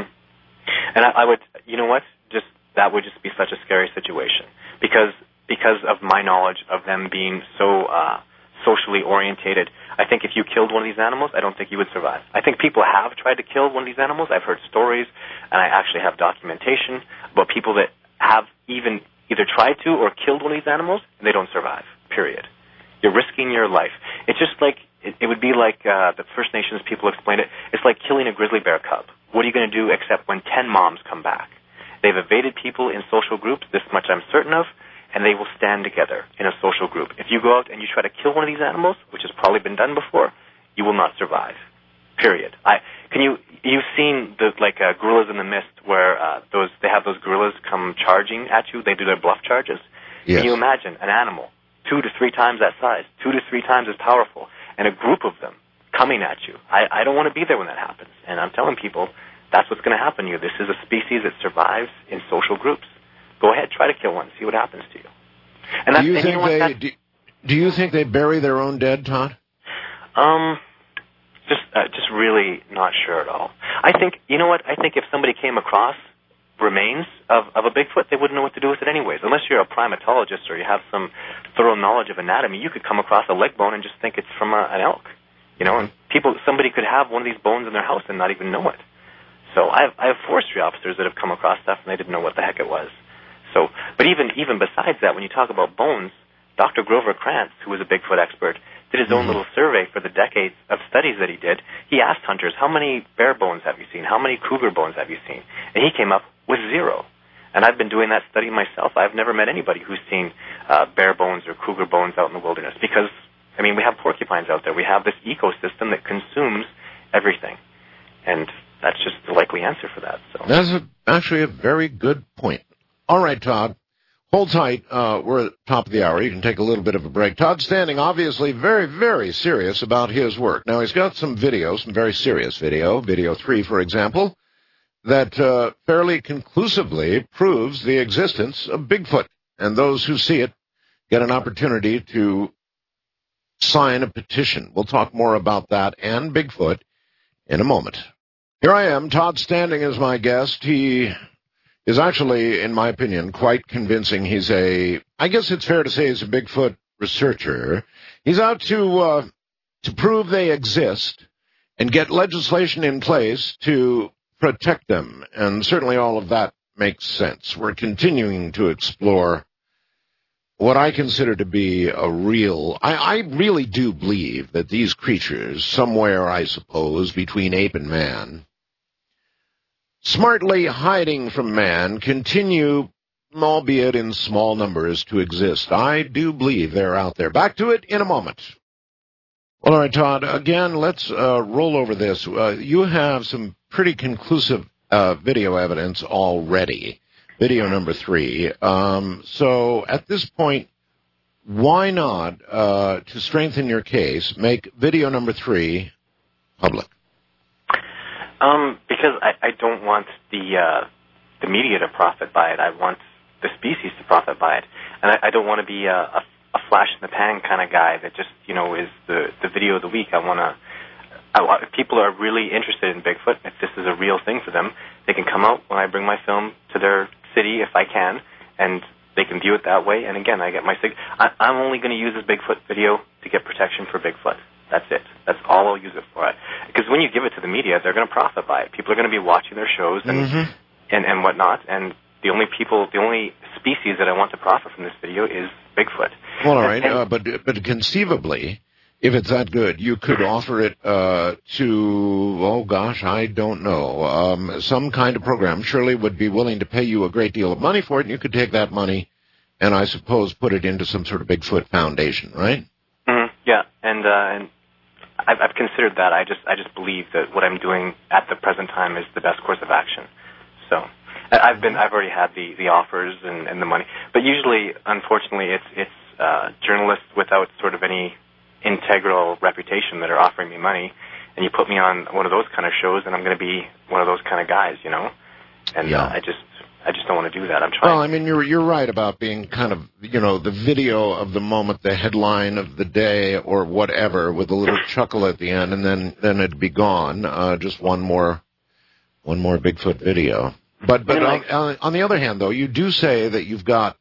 I would, you know what? That would just be such a scary situation because of my knowledge of them being so socially orientated. I think if you killed one of these animals, I don't think you would survive. I think people have tried to kill one of these animals. I've heard stories, and I actually have documentation about people that have even either tried to or killed one of these animals, and they don't survive, period. You're risking your life. It's just like, it would be like the First Nations people explained it. It's like killing a grizzly bear cub. What are you going to do except when 10 moms come back? They've evaded people in social groups, this much I'm certain of, and they will stand together in a social group. If you go out and you try to kill one of these animals, which has probably been done before, you will not survive. Period. You've seen Gorillas in the Mist, where they have those gorillas come charging at you. They do their bluff charges. Yes. Can you imagine an animal 2 to 3 times that size, 2 to 3 times as powerful, and a group of them coming at you? I don't want to be there when that happens. And I'm telling people that's what's going to happen to you. This is a species that survives in social groups. Go ahead, try to kill one, see what happens to you. And do you think they bury their own dead, Todd? Just really not sure at all. I think, you know what? I think if somebody came across remains of a Bigfoot, they wouldn't know what to do with it anyways. Unless you're a primatologist or you have some thorough knowledge of anatomy, you could come across a leg bone and just think it's from an elk. And somebody could have one of these bones in their house and not even know it. So I have forestry officers that have come across stuff and they didn't know what the heck it was. So, but even besides that, when you talk about bones, Dr. Grover Krantz, who was a Bigfoot expert, did his own little survey for the decades of studies that he did. He asked hunters, how many bear bones have you seen? How many cougar bones have you seen? And he came up with 0. And I've been doing that study myself. I've never met anybody who's seen bear bones or cougar bones out in the wilderness because, we have porcupines out there. We have this ecosystem that consumes everything. And that's just the likely answer for that. So that's actually a very good point. All right, Todd. Hold tight. We're at the top of the hour. You can take a little bit of a break. Todd Standing, obviously very, very serious about his work. Now, he's got some video, some very serious video 3, for example, that fairly conclusively proves the existence of Bigfoot. And those who see it get an opportunity to sign a petition. We'll talk more about that and Bigfoot in a moment. Here I am. Todd Standing is my guest. He is actually, in my opinion, quite convincing. I guess it's fair to say he's a Bigfoot researcher. He's out to prove they exist and get legislation in place to protect them. And certainly all of that makes sense. We're continuing to explore what I consider to be I really do believe that these creatures, somewhere, I suppose, between ape and man, smartly hiding from man, continue, albeit in small numbers, to exist. I do believe they're out there. Back to it in a moment. Well, all right, Todd, again, let's roll over this. You have some pretty conclusive video evidence already, video number 3. So at this point, why not, to strengthen your case, make video number 3 public? Because I don't want the media to profit by it. I want the species to profit by it. And I don't want to be a flash in the pan kind of guy that just, is the video of the week. If people are really interested in Bigfoot, if this is a real thing for them, they can come out when I bring my film to their city, if I can, and they can view it that way. And again, I get I'm only going to use this Bigfoot video to get protection for Bigfoot. That's it. That's all I'll use it for. Because when you give it to the media, they're going to profit by it. People are going to be watching their shows and whatnot. And the only species that I want to profit from this video is Bigfoot. Well, all right, but conceivably, if it's that good, you could offer it to, I don't know, some kind of program. Shirley would be willing to pay you a great deal of money for it, and you could take that money and, I suppose, put it into some sort of Bigfoot foundation, right? Mm-hmm. Yeah, and I've considered that. I just believe that what I'm doing at the present time is the best course of action. So I've already had the offers and the money, but usually, unfortunately, it's journalists without sort of any integral reputation that are offering me money, and you put me on one of those kind of shows, and I'm going to be one of those kind of guys, And I just don't want to do that. I'm trying. Well, I mean, you're right about being kind of, the video of the moment, the headline of the day, or whatever, with a little chuckle at the end, and then it'd be gone. Just one more Bigfoot video. But on the other hand, though, you do say that you've got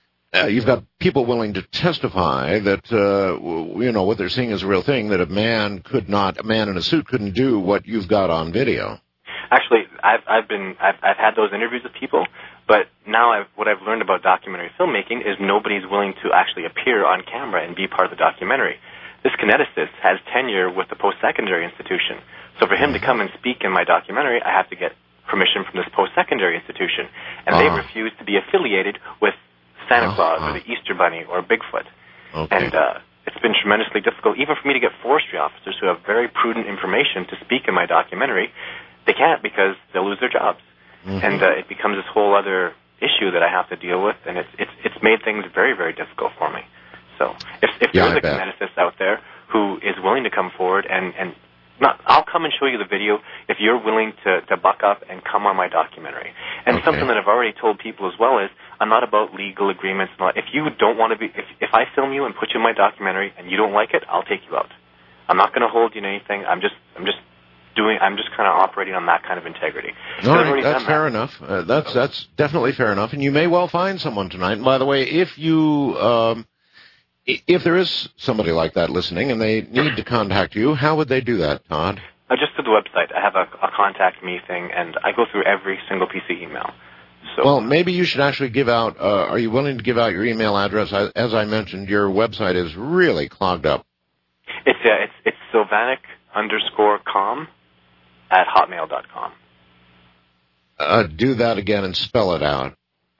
people willing to testify that what they're seeing is a real thing. That a man in a suit couldn't do what you've got on video. Actually, I've had those interviews with people, but now what I've learned about documentary filmmaking is nobody's willing to actually appear on camera and be part of the documentary. This kineticist has tenure with the post-secondary institution, so for him to come and speak in my documentary, I have to get permission from this post-secondary institution, and they refuse to be affiliated with Santa Claus or the Easter Bunny or Bigfoot. Okay. And it's been tremendously difficult, even for me to get forestry officers who have very prudent information to speak in my documentary. They can't because they'll lose their jobs. And it becomes this whole other issue that I have to deal with, and it's made things very, very difficult for me. So if there's a kineticist out there who is willing to come forward and I'll come and show you the video if you're willing to buck up and come on my documentary. And something that I've already told people as well is I'm not about legal agreements. If you don't want to be, if I film you and put you in my documentary and you don't like it, I'll take you out. I'm not going to hold you to anything. I'm just kind of operating on that kind of integrity. All right, that's fair enough. That's definitely fair enough. And you may well find someone tonight. And by the way, if there is somebody like that listening and they need to contact you, how would they do that, Todd? Just through the website. I have a contact me thing, and I go through every single piece of email. So, well, maybe you should actually give out, are you willing to give out your email address? As I mentioned, your website is really clogged up. It's sylvanik_com@hotmail.com. Do that again and spell it out.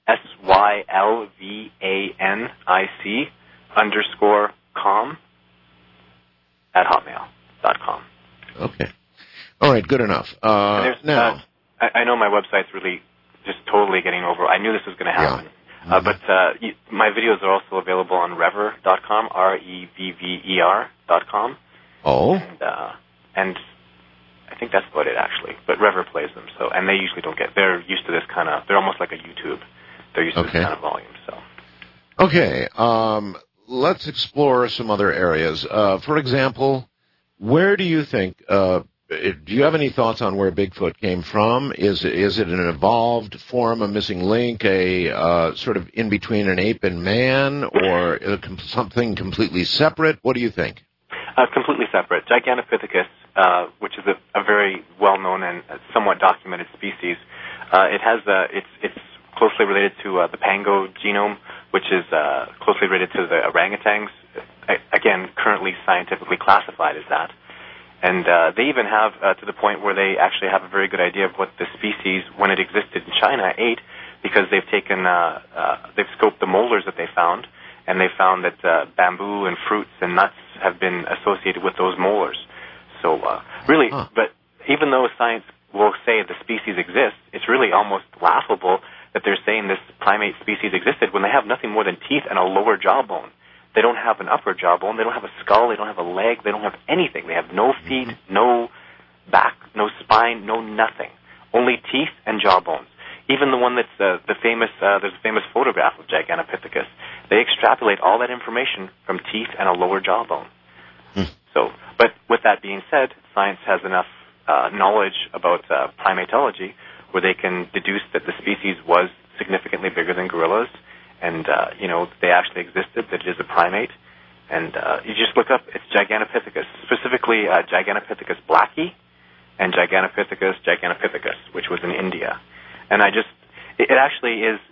SYLVANIC_com@hotmail.com. Okay. All right, good enough. Now, I know my website's really just totally getting over. I knew this was going to happen. Yeah. But my videos are also available on Revver.com, REVVER.com. Oh. And I think that's about it, actually. But Revver plays them, and they usually don't they're used to this kind of, they're almost like a YouTube. They're used to this kind of volume, so. Okay, let's explore some other areas. For example, where do you think, do you have any thoughts on where Bigfoot came from? Is it an evolved form, a missing link, a sort of in between an ape and man, or something completely separate? What do you think? Completely separate. Gigantopithecus, which is a very well-known and somewhat documented species, it's closely related to the Pango genome, which is closely related to the orangutans, again, currently scientifically classified as that. And they even have, to the point where they actually have a very good idea of what the species, when it existed in China, ate, because they've taken, they've scoped the molars that they found, and they found that bamboo and fruits and nuts have been associated with those molars. So but even though science will say the species exists, it's really almost laughable that they're saying this primate species existed when they have nothing more than teeth and a lower jawbone. They don't have an upper jawbone. They don't have a skull. They don't have a leg. They don't have anything. They have no feet, no back, no spine, no nothing. Only teeth and jawbones. Even the one that's the famous, there's a famous photograph of Gigantopithecus. They extrapolate all that information from teeth and a lower jawbone. So, but with that being said, science has enough knowledge about primatology where they can deduce that the species was significantly bigger than gorillas, and they actually existed, that it is a primate. And you just look up, it's Gigantopithecus, specifically Gigantopithecus blacki and Gigantopithecus gigantopithecus, which was in India. And it actually is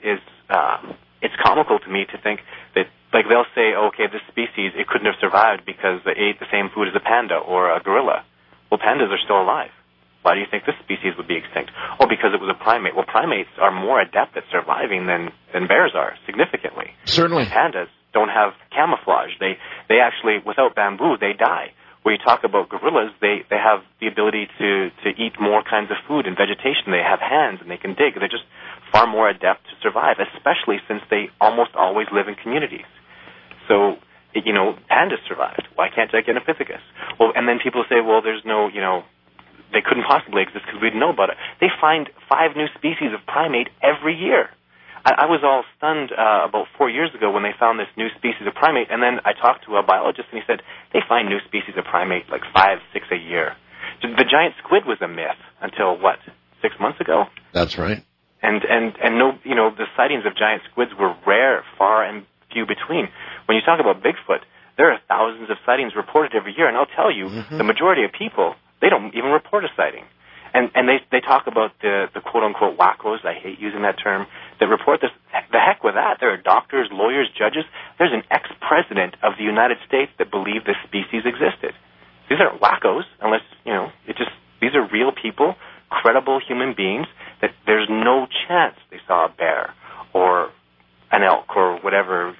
it's comical to me to think that, like, they'll say, okay, this species, it couldn't have survived because they ate the same food as a panda or a gorilla. Well, pandas are still alive. Why do you think this species would be extinct? Oh, because it was a primate. Well, primates are more adept at surviving than bears are, significantly. Certainly. Pandas don't have camouflage. They actually, without bamboo, they die. When you talk about gorillas, they have the ability to eat more kinds of food and vegetation. They have hands and they can dig. They're just far more adept to survive, especially since they almost always live in communities. So, pandas survived. Why can't Gigantopithecus? Well, and then people say, well, there's no, they couldn't possibly exist because we didn't know about it. They find 5 new species of primate every year. I was all stunned about 4 years ago when they found this new species of primate, and then I talked to a biologist, and he said they find new species of primate like 5, 6 a year. The giant squid was a myth until, 6 months ago? That's right. And no, the sightings of giant squids were rare, far and few between. When you talk about Bigfoot, there are thousands of sightings reported every year, and I'll tell you, the majority of people, they don't even report a sighting. And they talk about the quote-unquote wackos, I hate using that term, that report this. The heck with that. There are doctors, lawyers, judges. There's an ex-president of the United States that believed this species existed. These aren't wackos, unless, these are real people, credible human beings, that there's no chance they saw a bear or an elk or whatever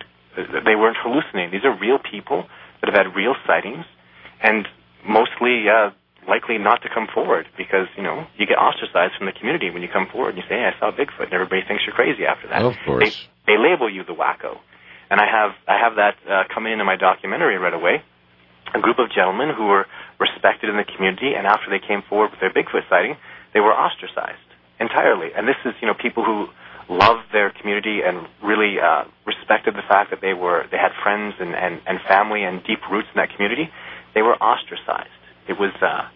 they weren't hallucinating. These are real people that have had real sightings, and mostly likely not to come forward because, you get ostracized from the community when you come forward and you say, hey, I saw Bigfoot, and everybody thinks you're crazy after that. Of course. They label you the wacko. And I have that coming into my documentary right away. A group of gentlemen who were respected in the community, and after they came forward with their Bigfoot sighting, they were ostracized entirely. And this is, people who loved their community and really respected the fact that they had friends and family and deep roots in that community. They were ostracized. It was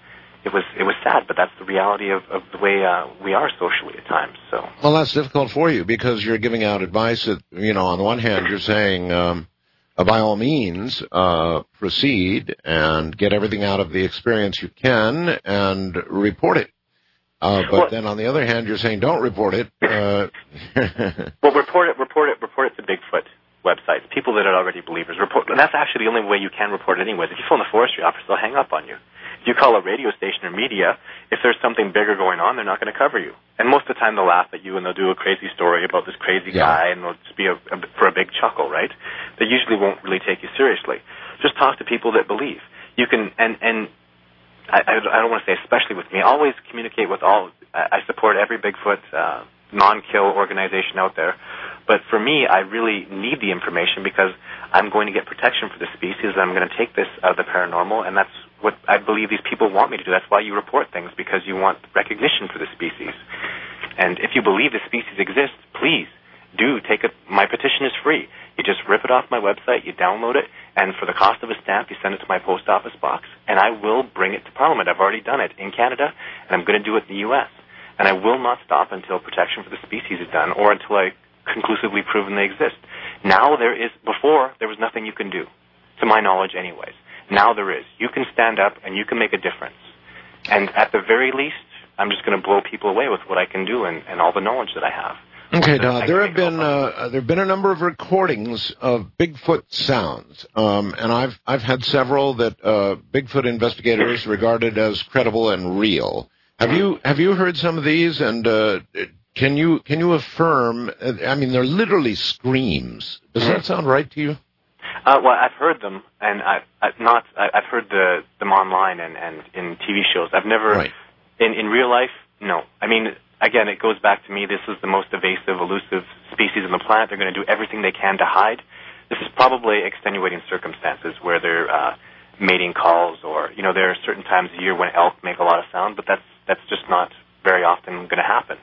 sad, but that's the reality of the way we are socially at times. So. Well, that's difficult for you because you're giving out advice that, on the one hand, you're saying, by all means, proceed and get everything out of the experience you can and report it. But then on the other hand, you're saying don't report it. Well, report it to Bigfoot websites. People that are already believers report, and that's actually the only way you can report it anyways. If you phone the forestry office, they'll hang up on you. If you call a radio station or media, if there's something bigger going on, they're not going to cover you. And most of the time they'll laugh at you and they'll do a crazy story about this crazy guy, and they'll just be for a big chuckle, right? They usually won't really take you seriously. Just talk to people that believe. You can, and I don't want to say especially with me, always communicate with all. I support every Bigfoot non-kill organization out there. But for me, I really need the information because I'm going to get protection for the species, and I'm going to take this out of the paranormal, and that's what I believe these people want me to do. That's why you report things, because you want recognition for the species. And if you believe the species exists, please do take it. My petition is free. You just rip it off my website, you download it, and for the cost of a stamp, you send it to my post office box, and I will bring it to Parliament. I've already done it in Canada, and I'm going to do it in the U.S. And I will not stop until protection for the species is done or until I conclusively proven they exist. Now there is, before, there was nothing you can do, to my knowledge anyways. Now there is. You can stand up and you can make a difference. And at the very least, I'm just going to blow people away with what I can do and all the knowledge that I have. Okay, Todd, there have been a number of recordings of Bigfoot sounds, and I've had several that Bigfoot investigators regarded as credible and real. Have you heard some of these? And can you affirm? I mean, they're literally screams. Does that sound right to you? Well, I've heard them, and I've heard them online and in TV shows. I've never in real life. No, I mean. Again, it goes back to me, this is the most evasive, elusive species on the planet. They're going to do everything they can to hide. This is probably extenuating circumstances where they're mating calls or, there are certain times a year when elk make a lot of sound, but that's just not very often going to happen.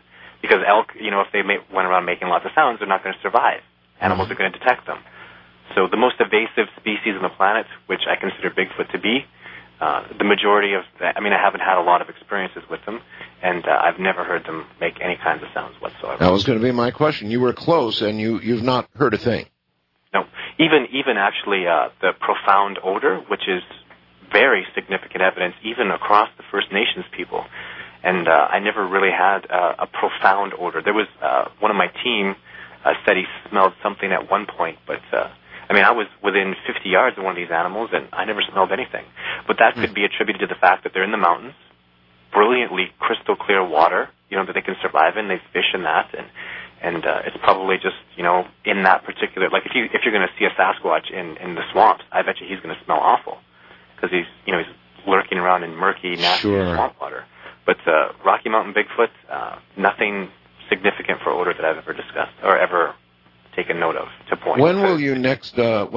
because elk, if they went around making lots of sounds, they're not going to survive. Animals are going to detect them. So the most evasive species on the planet, which I consider Bigfoot to be, the majority of I haven't had a lot of experiences with them, and I've never heard them make any kinds of sounds whatsoever. That was going to be my question. You were close, and you've not heard a thing. No. Even actually the profound odor, which is very significant evidence, even across the First Nations people. And I never really had a profound odor. There was one of my team said he smelled something at one point, but I was within 50 yards of one of these animals, and I never smelled anything. But that could be attributed to the fact that they're in the mountains, brilliantly crystal clear water, that they can survive in. They fish in that, and it's probably just in that particular, like if you're going to see a Sasquatch in the swamps, I bet you he's going to smell awful because he's lurking around in murky, nasty swamp water. But Rocky Mountain Bigfoot, nothing significant for odor that I've ever discussed or ever taken note of to point. When will you next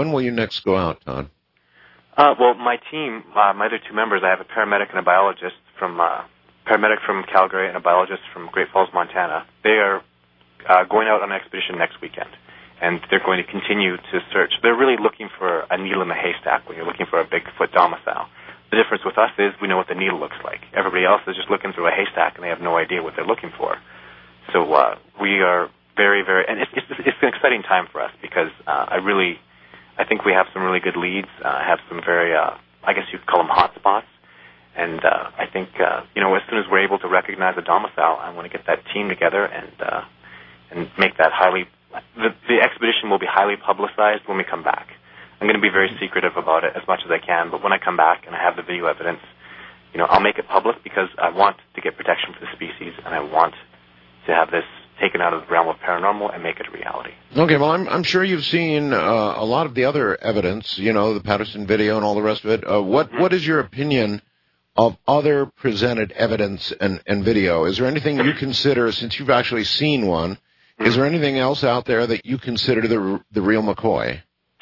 go out, Todd? Well, my team, my other two members, I have a paramedic and a biologist from Calgary and a biologist from Great Falls, Montana. They are going out on an expedition next weekend, and they're going to continue to search. They're really looking for a needle in the haystack when you're looking for a Bigfoot domicile. The difference with us is we know what the needle looks like. Everybody else is just looking through a haystack, and they have no idea what they're looking for. So we are very, very, and it's an exciting time for us because I think we have some really good leads. I have some very, I guess you'd call them hot spots. And I think, as soon as we're able to recognize a domicile, I want to get that team together and make that the expedition will be highly publicized when we come back. I'm going to be very secretive about it as much as I can, but when I come back and I have the video evidence, I'll make it public because I want to get protection for the species, and I want to have this taken out of the realm of paranormal and make it a reality. Okay, well, I'm sure you've seen a lot of the other evidence, the Patterson video and all the rest of it. What is your opinion of other presented evidence and video? Is there anything you consider, since you've actually seen one, is there anything else out there that you consider the real McCoy?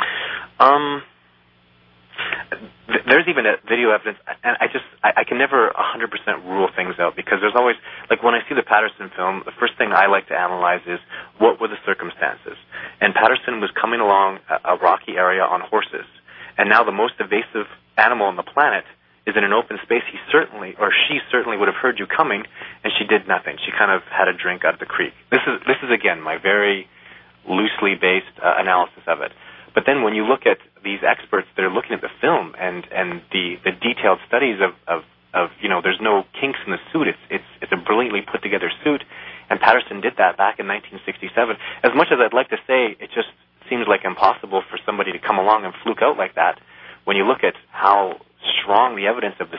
There's even a video evidence, and I can never 100% rule things out because there's always, like when I see the Patterson film, the first thing I like to analyze is what were the circumstances. And Patterson was coming along a rocky area on horses, and now the most evasive animal on the planet is in an open space. She certainly would have heard you coming, and she did nothing. She kind of had a drink out of the creek. This is again my very loosely based analysis of it. But then when you look at these experts that are looking at the film and the detailed studies of there's no kinks in the suit. It's a brilliantly put together suit, and Patterson did that back in 1967. As much as I'd like to say it just seems like impossible for somebody to come along and fluke out like that, when you look at how strong the evidence of this,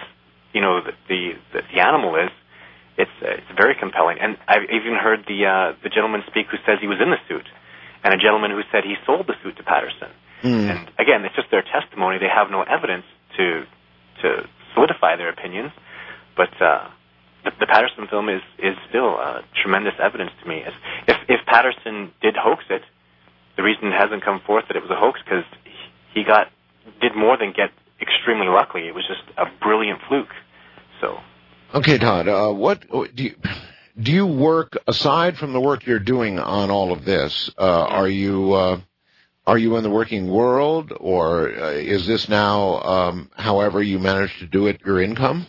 the animal is, it's very compelling. And I've even heard the gentleman speak who says he was in the suit, and a gentleman who said he sold the suit to Patterson. And again, it's just their testimony. They have no evidence to solidify their opinions, but the Patterson film is still tremendous evidence to me. If Patterson did hoax it, the reason it hasn't come forth that it was a hoax because he did more than get extremely lucky. It was just a brilliant fluke. So, okay, Todd, what do you work aside from the work you're doing on all of this? Are you in the working world, or is this now, however you manage to do it, your income?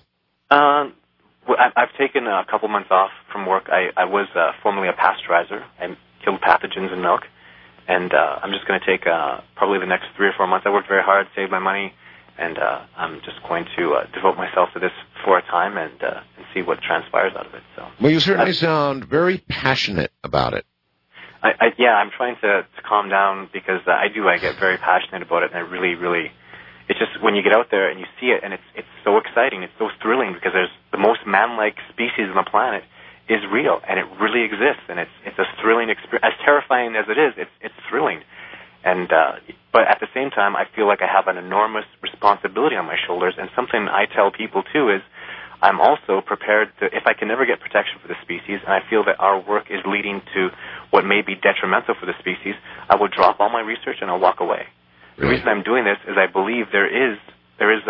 I've taken a couple months off from work. I was formerly a pasteurizer. I killed pathogens in milk, and I'm just going to take probably the next 3 or 4 months. I worked very hard, saved my money, and I'm just going to devote myself to this for a time and see what transpires out of it. So, well, you certainly sound very passionate about it. I'm trying to calm down because I get very passionate about it, and I really, really, it's just when you get out there and you see it, and it's so exciting, it's so thrilling because there's the most man-like species on the planet is real, and it really exists, and it's a thrilling experience. As terrifying as it is, it's thrilling, and but at the same time, I feel like I have an enormous responsibility on my shoulders, and something I tell people too is I'm also prepared to, if I can never get protection for the species, and I feel that our work is leading to what may be detrimental for the species, I will drop all my research and I'll walk away. Really? The reason I'm doing this is I believe there is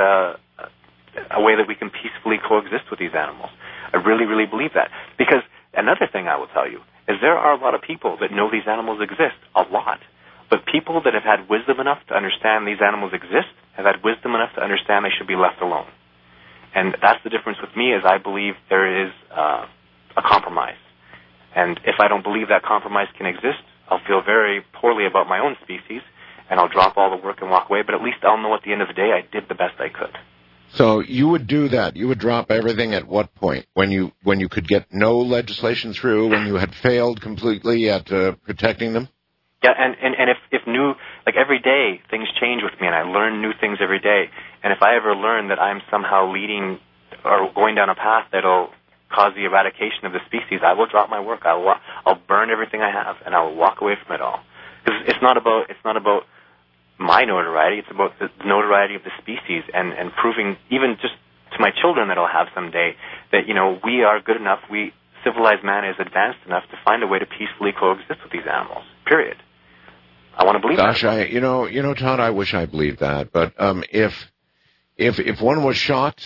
a way that we can peacefully coexist with these animals. I really, really believe that. Because another thing I will tell you is there are a lot of people that know these animals exist, a lot. But people that have had wisdom enough to understand these animals exist have had wisdom enough to understand they should be left alone. And that's the difference with me, is I believe there is a compromise. And if I don't believe that compromise can exist, I'll feel very poorly about my own species, and I'll drop all the work and walk away. But at least I'll know at the end of the day I did the best I could. So you would do that. You would drop everything at what point? When you could get no legislation through, when you had failed completely at protecting them? Yeah, and if new, like every day, things change with me, and I learn new things every day. And if I ever learn that I'm somehow leading or going down a path that'll cause the eradication of the species, I will drop my work. I'll burn everything I have, and I'll walk away from it all. Because it's not about my notoriety. It's about the notoriety of the species, and proving even just to my children that I'll have someday that, you know, we are good enough. Civilized man is advanced enough to find a way to peacefully coexist with these animals. Period. I want to believe that. Gosh, you know, Todd, I wish I believed that. But if one was shot,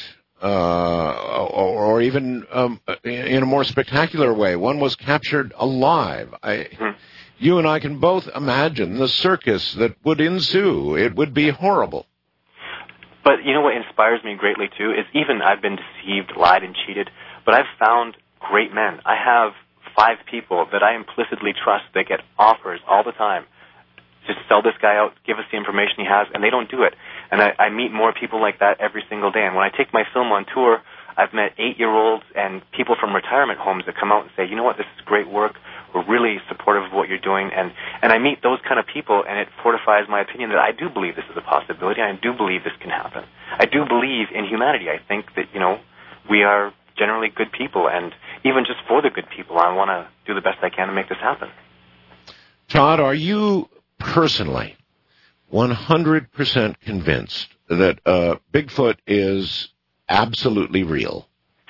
or even in a more spectacular way, one was captured alive, you and I can both imagine the circus that would ensue. It would be horrible. But you know what inspires me greatly, too, is even I've been deceived, lied, and cheated, but I've found great men. I have 5 people that I implicitly trust that get offers all the time. Just sell this guy out, give us the information he has, and they don't do it. And I meet more people like that every single day. And when I take my film on tour, I've met 8-year-olds and people from retirement homes that come out and say, you know what, this is great work. We're really supportive of what you're doing. And I meet those kind of people, and it fortifies my opinion that I do believe this is a possibility. I do believe this can happen. I do believe in humanity. I think that, you know, we are generally good people, and even just for the good people, I want to do the best I can to make this happen. Todd, are you personally 100% convinced that Bigfoot is absolutely real?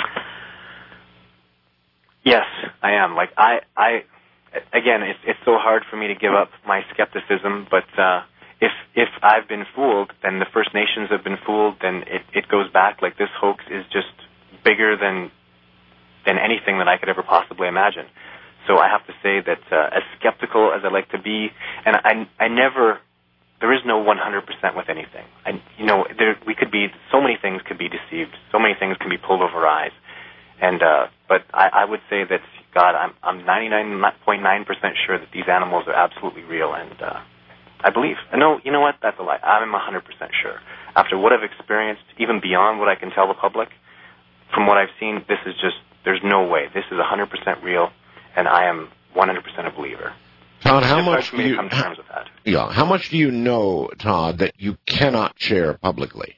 Yes, I am. Like again, it's so hard for me to give up my skepticism, but if I've been fooled, then the First Nations have been fooled, then it goes back. Like, this hoax is just bigger than anything that I could ever possibly imagine. So I have to say that as skeptical as I like to be, and I never, there is no 100% with anything. We could be, so many things could be deceived, so many things can be pulled over our eyes. And but I would say that, God, I'm 99.9% sure that these animals are absolutely real, and I believe. No, you know what? That's a lie. I'm 100% sure. After what I've experienced, even beyond what I can tell the public, from what I've seen, this is just, there's no way. This is 100% real, and I am 100% a believer. Todd, how much do you come to terms with that? Yeah, how much do you know, Todd, that you cannot share publicly?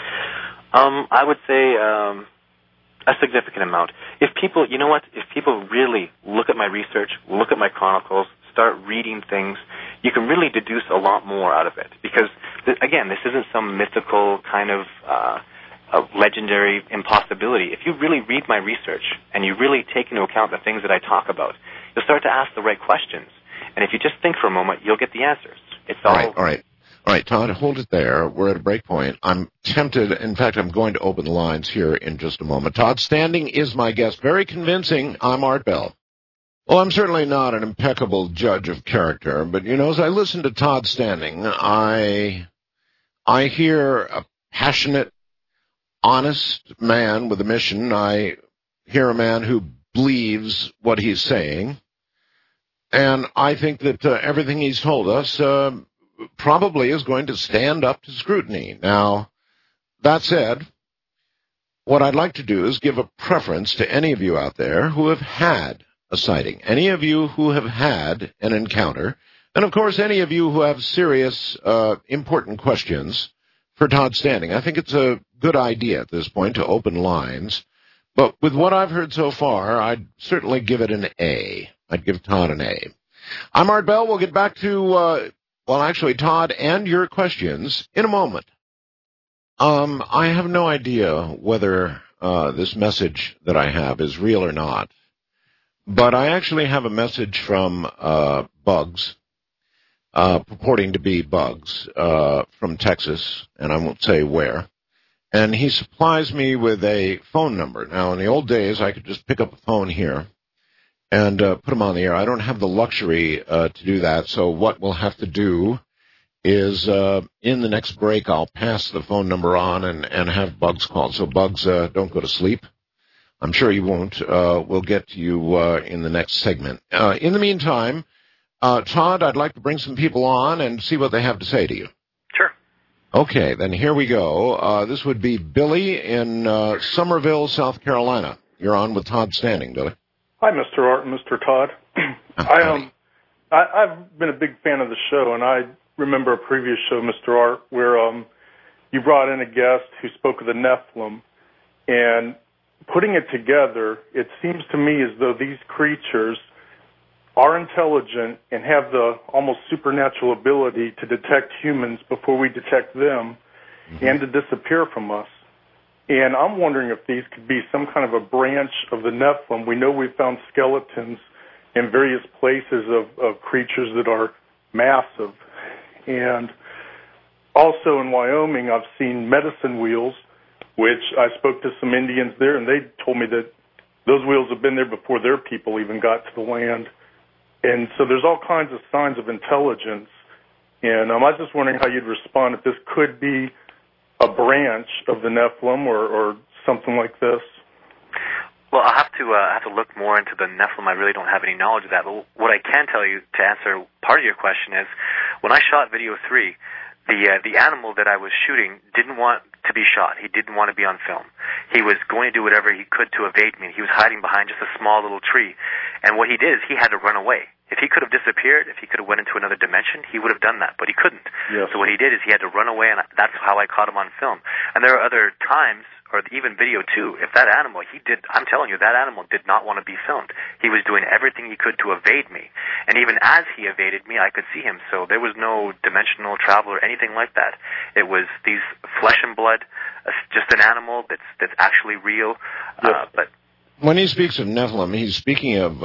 I would say a significant amount. If people, you know what? If people really look at my research, look at my chronicles, start reading things, you can really deduce a lot more out of it. Because again, this isn't some mythical kind of a legendary impossibility. If you really read my research and you really take into account the things that I talk about, you'll start to ask the right questions. And if you just think for a moment, you'll get the answers. It's all All right, Todd, hold it there. We're at a break point. I'm tempted. In fact, I'm going to open the lines here in just a moment. Todd Standing is my guest. Very convincing. I'm Art Bell. Well, I'm certainly not an impeccable judge of character, but, you know, as I listen to Todd Standing, I hear a passionate, honest man with a mission. I hear a man who believes what he's saying. And I think that everything he's told us probably is going to stand up to scrutiny. Now, that said, what I'd like to do is give a preference to any of you out there who have had a sighting, any of you who have had an encounter, and, of course, any of you who have serious, important questions for Todd Standing. I think it's a good idea at this point to open lines. But with what I've heard so far, I'd certainly give it an A. I'd give Todd an A. I'm Art Bell. We'll get back to, Todd and your questions in a moment. I have no idea whether this message that I have is real or not, but I actually have a message from Bugs, purporting to be Bugs, from Texas, and I won't say where. And he supplies me with a phone number. Now, in the old days, I could just pick up a phone here and put them on the air. I don't have the luxury to do that, so what we'll have to do is in the next break I'll pass the phone number on and have Bugs call. So, Bugs, don't go to sleep. I'm sure you won't. We'll get to you in the next segment. In the meantime, Todd, I'd like to bring some people on and see what they have to say to you. Sure. Okay, then here we go. This would be Billy in Somerville, South Carolina. You're on with Todd Standing, Billy. Hi, Mr. Art and Mr. Todd. I've been a big fan of the show, and I remember a previous show, Mr. Art, where you brought in a guest who spoke of the Nephilim, and putting it together, it seems to me as though these creatures are intelligent and have the almost supernatural ability to detect humans before we detect them and to disappear from us. And I'm wondering if these could be some kind of a branch of the Nephilim. We know we've found skeletons in various places of creatures that are massive. And also in Wyoming, I've seen medicine wheels, which I spoke to some Indians there, and they told me that those wheels have been there before their people even got to the land. And so there's all kinds of signs of intelligence. And I was just wondering how you'd respond if this could be a branch of the Nephilim or something like this. Well, I'll have to look more into the Nephilim. I really don't have any knowledge of that. But what I can tell you to answer part of your question is, when I shot video 3, the animal that I was shooting didn't want to be shot. He didn't want to be on film. He was going to do whatever he could to evade me. He was hiding behind just a small little tree. And what he did is he had to run away. If he could have disappeared, if he could have went into another dimension, he would have done that. But he couldn't. Yes. So what he did is he had to run away, and that's how I caught him on film. And there are other times, or even video too, if that animal, I'm telling you, that animal did not want to be filmed. He was doing everything he could to evade me. And even as he evaded me, I could see him. So there was no dimensional travel or anything like that. It was these flesh and blood, just an animal that's actually real. Yes. But when he speaks of Nephilim, he's speaking of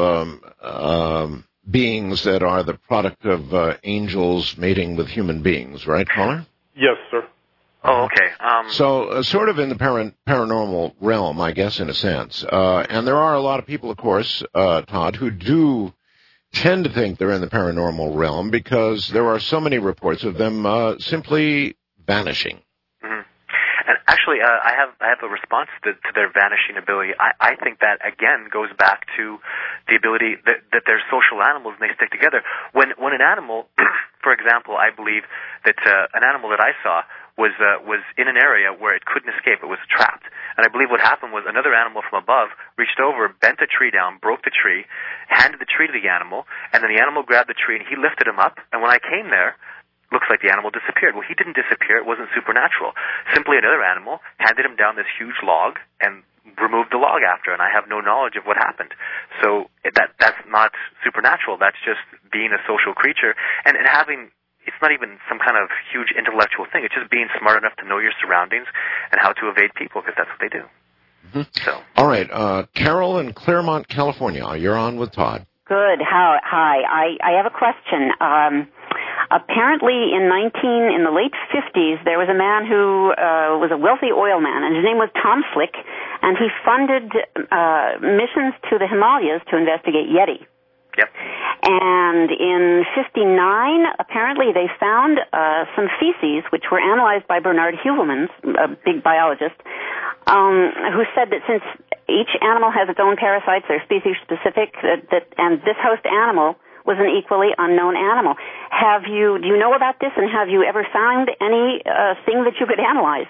beings that are the product of angels mating with human beings, right, caller? Yes, sir. Oh, okay. So sort of in the paranormal realm, I guess, in a sense. And there are a lot of people, of course, Todd, who do tend to think they're in the paranormal realm because there are so many reports of them simply vanishing. Mm-hmm. And actually, I have a response to their vanishing ability. I think that, again, goes back to the ability that they're social animals and they stick together. When an animal, for example, I believe that an animal that I saw was in an area where it couldn't escape. It was trapped. And I believe what happened was another animal from above reached over, bent the tree down, broke the tree, handed the tree to the animal, and then the animal grabbed the tree and he lifted him up. And when I came there, looks like the animal disappeared. Well, he didn't disappear. It wasn't supernatural. Simply another animal handed him down this huge log and removed the log after, and I have no knowledge of what happened. So that's not supernatural. That's just being a social creature and having. It's not even some kind of huge intellectual thing. It's just being smart enough to know your surroundings and how to evade people, because that's what they do. Mm-hmm. So. All right. Carol in Claremont, California. You're on with Todd. Good. Hi. I have a question. Apparently in the late 50s, there was a man who was a wealthy oil man, and his name was Tom Slick, and he funded missions to the Himalayas to investigate Yeti. Yep. And in 59, apparently they found some feces, which were analyzed by Bernard Heuvelmans, a big biologist, who said that since each animal has its own parasites, they're species specific, and this host animal was an equally unknown animal. Do you know about this, and have you ever found any thing that you could analyze?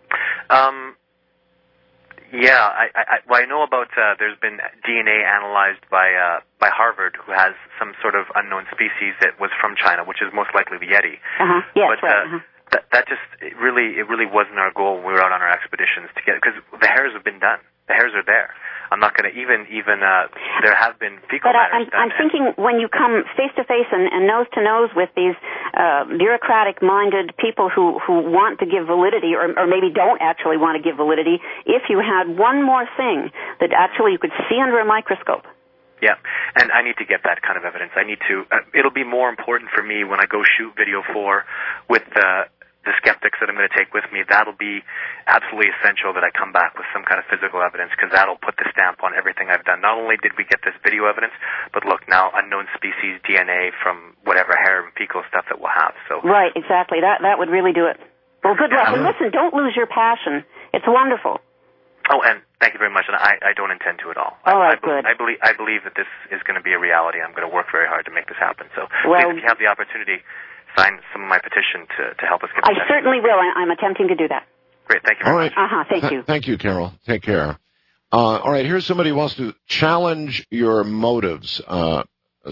Yeah, I know about. There's been DNA analyzed by Harvard, who has some sort of unknown species that was from China, which is most likely the Yeti. Yes, but right. that just it really wasn't our goal when we were out on our expeditions to get, because the hairs have been done. The hairs are there. I'm not going to even there have been fecal matters done. I'm thinking when you come face to face and nose to nose with these bureaucratic-minded people who want to give validity, or maybe don't actually want to give validity, if you had one more thing that actually you could see under a microscope. Yeah, and I need to get that kind of evidence. I need to. It'll be more important for me when I go shoot video 4 with the skeptics that I'm going to take with me, that'll be absolutely essential that I come back with some kind of physical evidence, because that'll put the stamp on everything I've done. Not only did we get this video evidence, but look, now unknown species DNA from whatever hair and fecal stuff that we'll have. So right, exactly. That would really do it. Well, good luck. And listen, don't lose your passion. It's wonderful. Oh, and thank you very much. And I don't intend to at all. All right, good. I believe that this is going to be a reality. I'm going to work very hard to make this happen. So well, please, if you have the opportunity, sign some of my petition to help us get this. I certainly will. I'm attempting to do that. Great. Thank you very much. Thank you. Thank you, Carol. Take care. All right, here's somebody who wants to challenge your motives, Todd.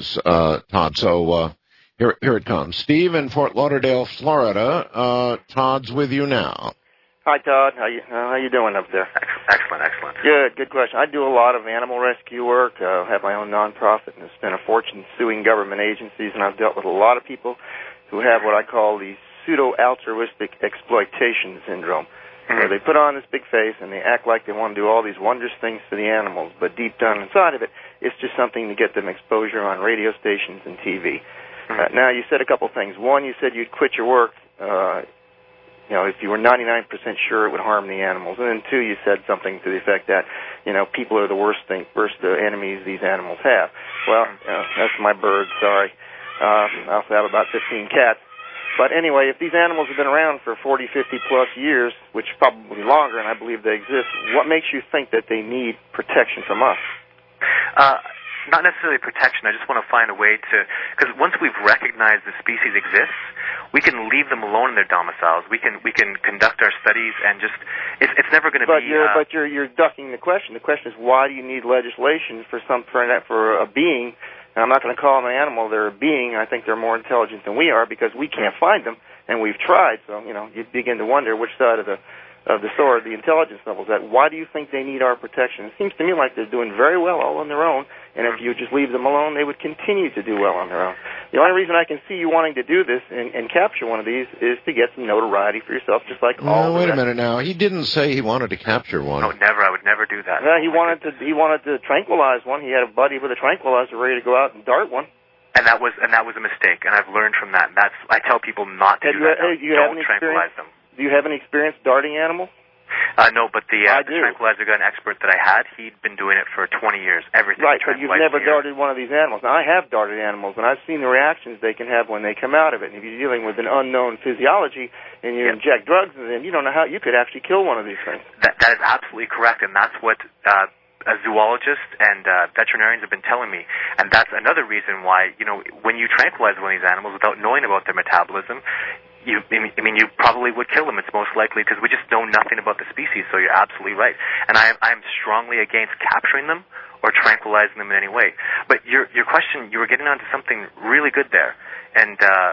So here it comes. Steve in Fort Lauderdale, Florida. Todd's with you now. Hi, Todd. How you doing up there? Excellent. Good question. I do a lot of animal rescue work. I have my own nonprofit and spent a fortune suing government agencies, and I've dealt with a lot of people who have what I call the pseudo-altruistic exploitation syndrome, where they put on this big face and they act like they want to do all these wondrous things to the animals, but deep down inside of it, it's just something to get them exposure on radio stations and TV. Now, you said a couple things. One, you said you'd quit your work if you were 99% sure it would harm the animals. And then two, you said something to the effect that, people are the worst enemies these animals have. Well, that's my bird, sorry. I also have about 15 cats. But anyway, if these animals have been around for 40, 50-plus years, which probably longer, and I believe they exist, what makes you think that they need protection from us? Not necessarily protection. I just want to find a way to, because once we've recognized the species exists, we can leave them alone in their domiciles. We can conduct our studies and just it's never going to be. But you're ducking the question. The question is, why do you need legislation for a being? And I'm not going to call them an animal. They're a being. I think they're more intelligent than we are because we can't find them, and we've tried. So you begin to wonder which side of the sword the intelligence level is at. Why do you think they need our protection? It seems to me like they're doing very well all on their own, and if you just leave them alone, they would continue to do well on their own. The only reason I can see you wanting to do this and capture one of these is to get some notoriety for yourself, just like all. Wait a minute now. He didn't say he wanted to capture one. No, never. I would never do that. He wanted to tranquilize one. He had a buddy with a tranquilizer ready to go out and dart one. And that was a mistake, and I've learned from that. I tell people not to do that. Don't tranquilize them. Do you have any experience darting animals? No, but the tranquilizer gun expert that I had, he'd been doing it for 20 years. Everything. Right, but you've never darted one of these animals. Now, I have darted animals, and I've seen the reactions they can have when they come out of it. And if you're dealing with an unknown physiology and you inject drugs in them, you don't know how you could actually kill one of these things. That is absolutely correct, and that's what zoologists and veterinarians have been telling me. And that's another reason why, when you tranquilize one of these animals without knowing about their metabolism, you probably would kill them. It's most likely because we just know nothing about the species. So you're absolutely right, and I'm strongly against capturing them or tranquilizing them in any way. But your question, you were getting onto something really good there, and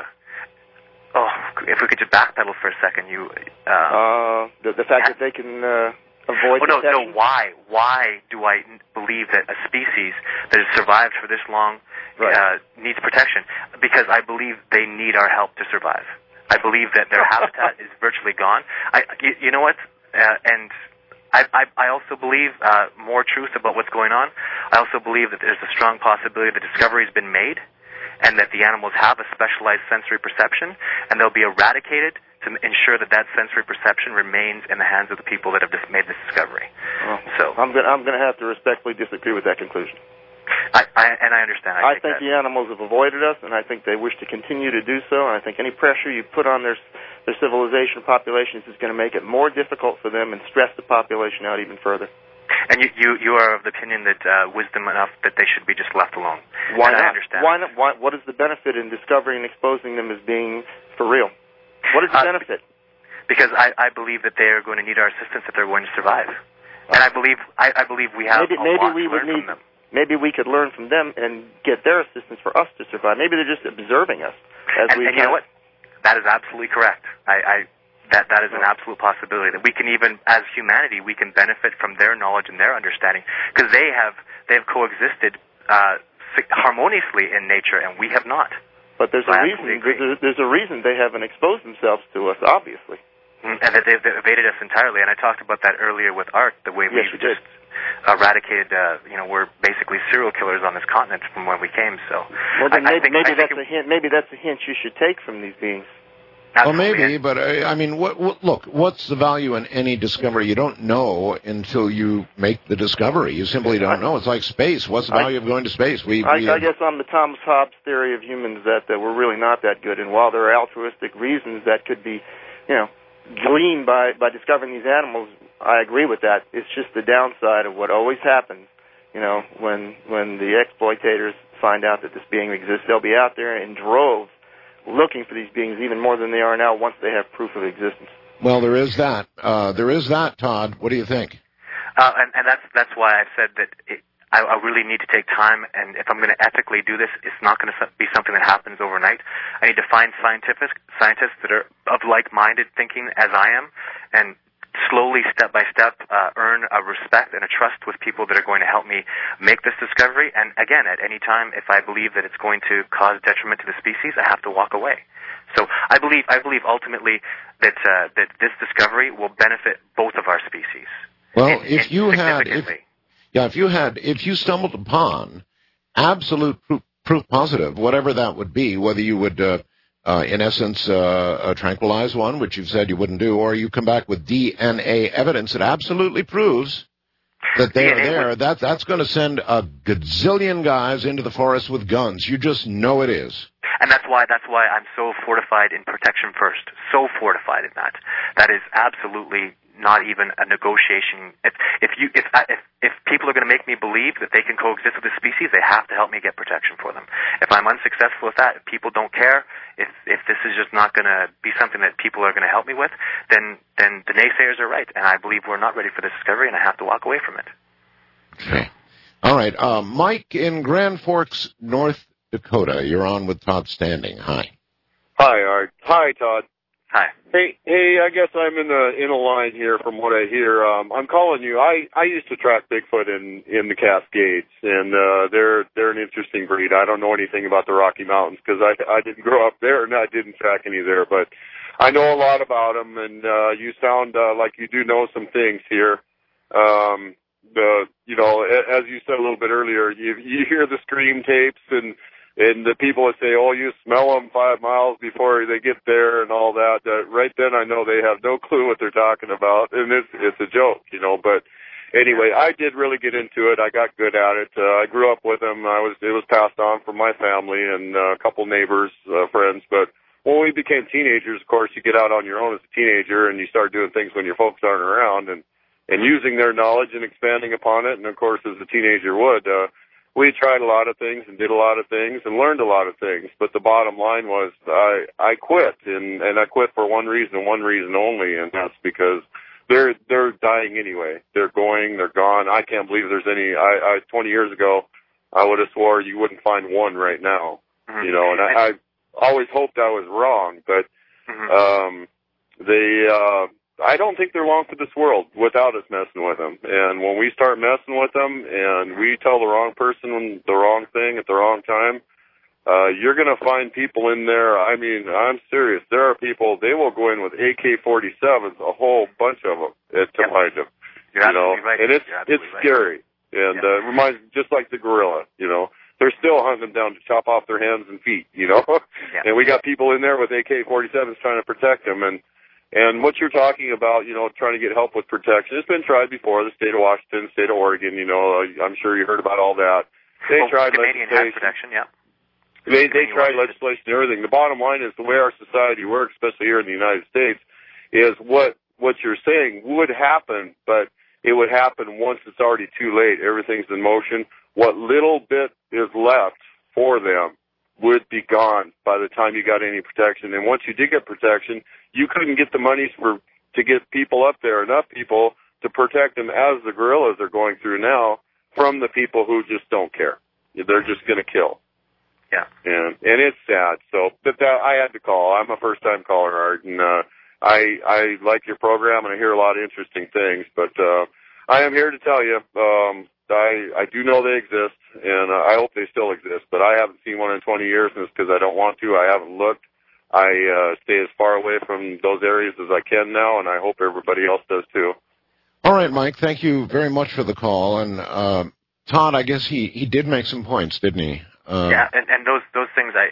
if we could just backpedal for a second, the fact that they can avoid. Oh, no. Why do I believe that a species that has survived for this long needs protection? Because I believe they need our help to survive. I believe that their habitat is virtually gone. You know what? And I also believe more truth about what's going on. I also believe that there's a strong possibility that discovery has been made and that the animals have a specialized sensory perception, and they'll be eradicated to ensure that sensory perception remains in the hands of the people that have just made this discovery. So I'm going to have to respectfully disagree with that conclusion. I understand. I think the animals have avoided us, and I think they wish to continue to do so, and I think any pressure you put on their civilization populations is going to make it more difficult for them and stress the population out even further. And you are of the opinion that wisdom enough that they should be just left alone. Why not? I understand. Why not? What is the benefit in discovering and exposing them as being for real? What is the benefit? Because I believe that they are going to need our assistance if they're going to survive. And I believe we have a lot to learn from them. Maybe we could learn from them and get their assistance for us to survive. Maybe they're just observing us. And you know what? That is absolutely correct. That is an absolute possibility. That we can even, as humanity, we can benefit from their knowledge and their understanding, because they have coexisted harmoniously in nature, and we have not. But there's a reason. There's a reason they haven't exposed themselves to us, obviously. And that they've evaded us entirely. And I talked about that earlier with Art, the way we just eradicated. We're basically serial killers on this continent from when we came. So maybe that's a hint. Maybe that's a hint you should take from these beings. Well, maybe, but I mean, look, what's the value in any discovery? You don't know until you make the discovery. You simply don't know. It's like space. What's the value of going to space? I guess on the Thomas Hobbes theory of humans that we're really not that good, and while there are altruistic reasons that could be, gleaned by discovering these animals, I agree with that. It's just the downside of what always happens, when the exploitators find out that this being exists. They'll be out there in droves looking for these beings even more than they are now once they have proof of existence. Well, there is that. Todd. What do you think? And that's why I've said that I really need to take time, and if I'm going to ethically do this, it's not going to be something that happens overnight. I need to find scientists that are of like-minded thinking as I am, and slowly, step by step, earn a respect and a trust with people that are going to help me make this discovery. And again, at any time, if I believe that it's going to cause detriment to the species, I have to walk away. So I believe ultimately that this discovery will benefit both of our species. Well, if you stumbled upon absolute proof positive, whatever that would be, whether you would in essence, tranquilize one, which you've said you wouldn't do, or you come back with DNA evidence that absolutely proves that they are there, that's going to send a gazillion guys into the forest with guns. You just know it is. And that's why I'm so fortified in protection first. So fortified in that. That is absolutely not even a negotiation. If people are going to make me believe that they can coexist with the species, they have to help me get protection for them. If I'm unsuccessful with that, if people don't care, if this is just not going to be something that people are going to help me with, then the naysayers are right, and I believe we're not ready for this discovery, and I have to walk away from it. Okay. All right. Mike in Grand Forks, North Dakota. You're on with Todd Standing. Hi. Hi, Art. Hi, Todd. Hi. Hey, I guess I'm in a line here from what I hear. I'm calling you. I used to track Bigfoot in the Cascades, and they're an interesting breed. I don't know anything about the Rocky Mountains because I didn't grow up there and I didn't track any there, but I know a lot about them, and you sound like you do know some things here. As you said a little bit earlier, you hear the scream tapes and the people that say, oh, you smell them 5 miles before they get there and all that. Right then I know they have no clue what they're talking about, and it's a joke, But anyway, I did really get into it. I got good at it. I grew up with them. It was passed on from my family and a couple neighbors, friends. But when we became teenagers, of course, you get out on your own as a teenager and you start doing things when your folks aren't around and using their knowledge and expanding upon it. And, of course, as a teenager would, we tried a lot of things and did a lot of things and learned a lot of things. But the bottom line was I quit, and I quit for one reason only, and that's because they're dying anyway. They're gone. I can't believe there's any. 20 years ago, I would have swore you wouldn't find one right now. Mm-hmm. And I always hoped I was wrong, but I don't think they're long for this world without us messing with them. And when we start messing with them and we tell the wrong person the wrong thing at the wrong time, you're going to find people in there. I mean, I'm serious. There are people, they will go in with AK-47s, a whole bunch of them, to find them. Right. And it's scary. And it reminds me, just like the gorilla, They're still hunting them down to chop off their hands and feet, Yeah. And we got people in there with AK-47s trying to protect them. And what you're talking about, trying to get help with protection, it's been tried before. The state of Washington, state of Oregon, I'm sure you heard about all that. They tried Canadian legislation. Protection, yeah. They tried legislation and everything. The bottom line is the way our society works, especially here in the United States, is what you're saying would happen, but it would happen once it's already too late. Everything's in motion. What little bit is left for them would be gone by the time you got any protection. And once you did get protection, you couldn't get the monies to get people up there, enough people to protect them as the guerrillas are going through now from the people who just don't care. They're just going to kill. Yeah. And it's sad. So, but I had to call. I'm a first-time caller, Art, and I like your program, and I hear a lot of interesting things. But I am here to tell you, I do know they exist, and I hope they still exist, but I haven't seen one in 20 years, and it's because I don't want to. I haven't looked. I stay as far away from those areas as I can now, and I hope everybody else does too. All right, Mike, thank you very much for the call. And Todd, I guess he did make some points, didn't he? Yeah, and those things, I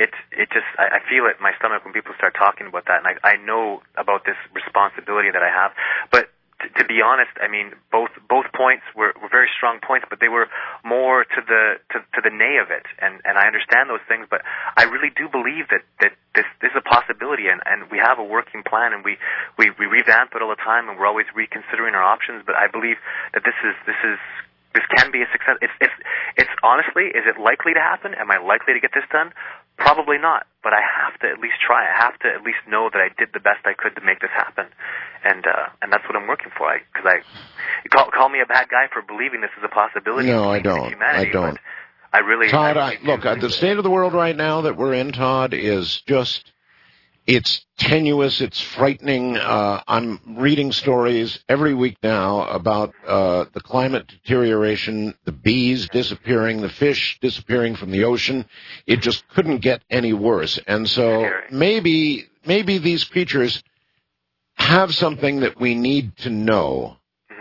feel it in my stomach when people start talking about that, and I know about this responsibility that I have. But to be honest, I mean, both points were very strong points, but they were more to the nay of it, and I understand those things, but I really do believe that this is a possibility, and we have a working plan, and we revamp it all the time, and we're always reconsidering our options. But I believe that this can be a success. It's honestly, is it likely to happen? Am I likely to get this done? Probably not, but I have to at least try. I have to at least know that I did the best I could to make this happen, and that's what I'm working for. You call me a bad guy for believing this is a possibility. No, I don't. I don't. I really, Todd, look, the state of the world right now that we're in, Todd, is just, it's tenuous, it's frightening. I'm reading stories every week now about the climate deterioration, the bees disappearing, the fish disappearing from the ocean. It just couldn't get any worse. And so maybe these creatures have something that we need to know.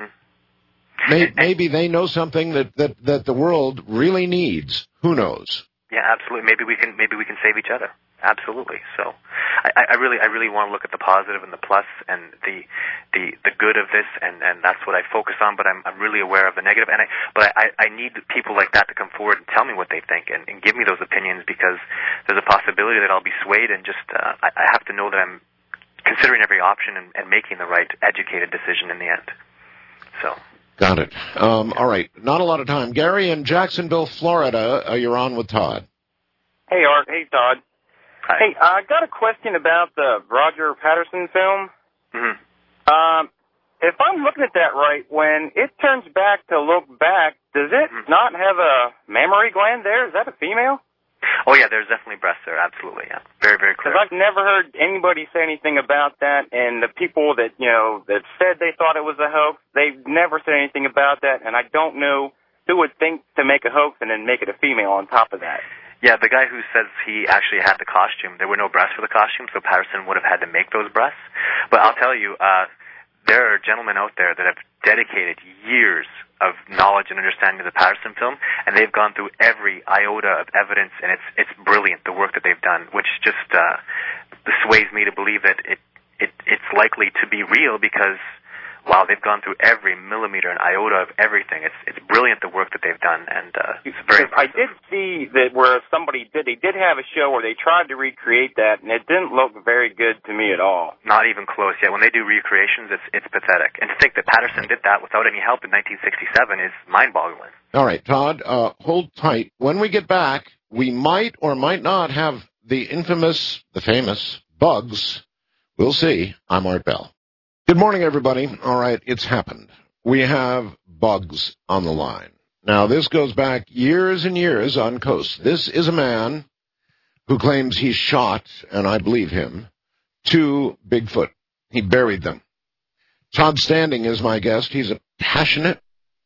Maybe they know something that the world really needs. Who knows? Yeah, absolutely. Maybe we can save each other. Absolutely. So, I really want to look at the positive and the plus and the good of this, and that's what I focus on. But I'm really aware of the negative, but I need people like that to come forward and tell me what they think and give me those opinions, because there's a possibility that I'll be swayed, and just I have to know that I'm considering every option and making the right educated decision in the end. So. Got it. All right. Not a lot of time. Gary in Jacksonville, Florida, you're on with Todd. Hey, Art. Hey, Todd. Hi. Hey, I got a question about the Roger Patterson film. Mm-hmm. If I'm looking at that right, when it turns back to look back, does it not have a mammary gland there? Is that a female? Oh, yeah, there's definitely breasts there, absolutely, yeah. Very, very clear. Because I've never heard anybody say anything about that, and the people that, that said they thought it was a hoax, they've never said anything about that, and I don't know who would think to make a hoax and then make it a female on top of that. Yeah, the guy who says he actually had the costume, there were no breasts for the costume, so Patterson would have had to make those breasts. But I'll tell you, there are gentlemen out there that have dedicated years of knowledge and understanding of the Patterson film, and they've gone through every iota of evidence, and it's brilliant, the work that they've done, which just sways me to believe that it's likely to be real, because wow, they've gone through every millimeter and iota of everything. It's brilliant, the work that they've done, and it's very impressive. I did see that where they did have a show where they tried to recreate that, and it didn't look very good to me at all. Not even close yet. When they do recreations, it's pathetic. And to think that Patterson did that without any help in 1967 is mind-boggling. All right, Todd, hold tight. When we get back, we might or might not have the famous bugs. We'll see. I'm Art Bell. Good morning, everybody. All right, it's happened. We have bugs on the line. Now, this goes back years and years on Coast. This is a man who claims he shot, and I believe him, 2 Bigfoot. He buried them. Todd Standing is my guest. He's a passionate,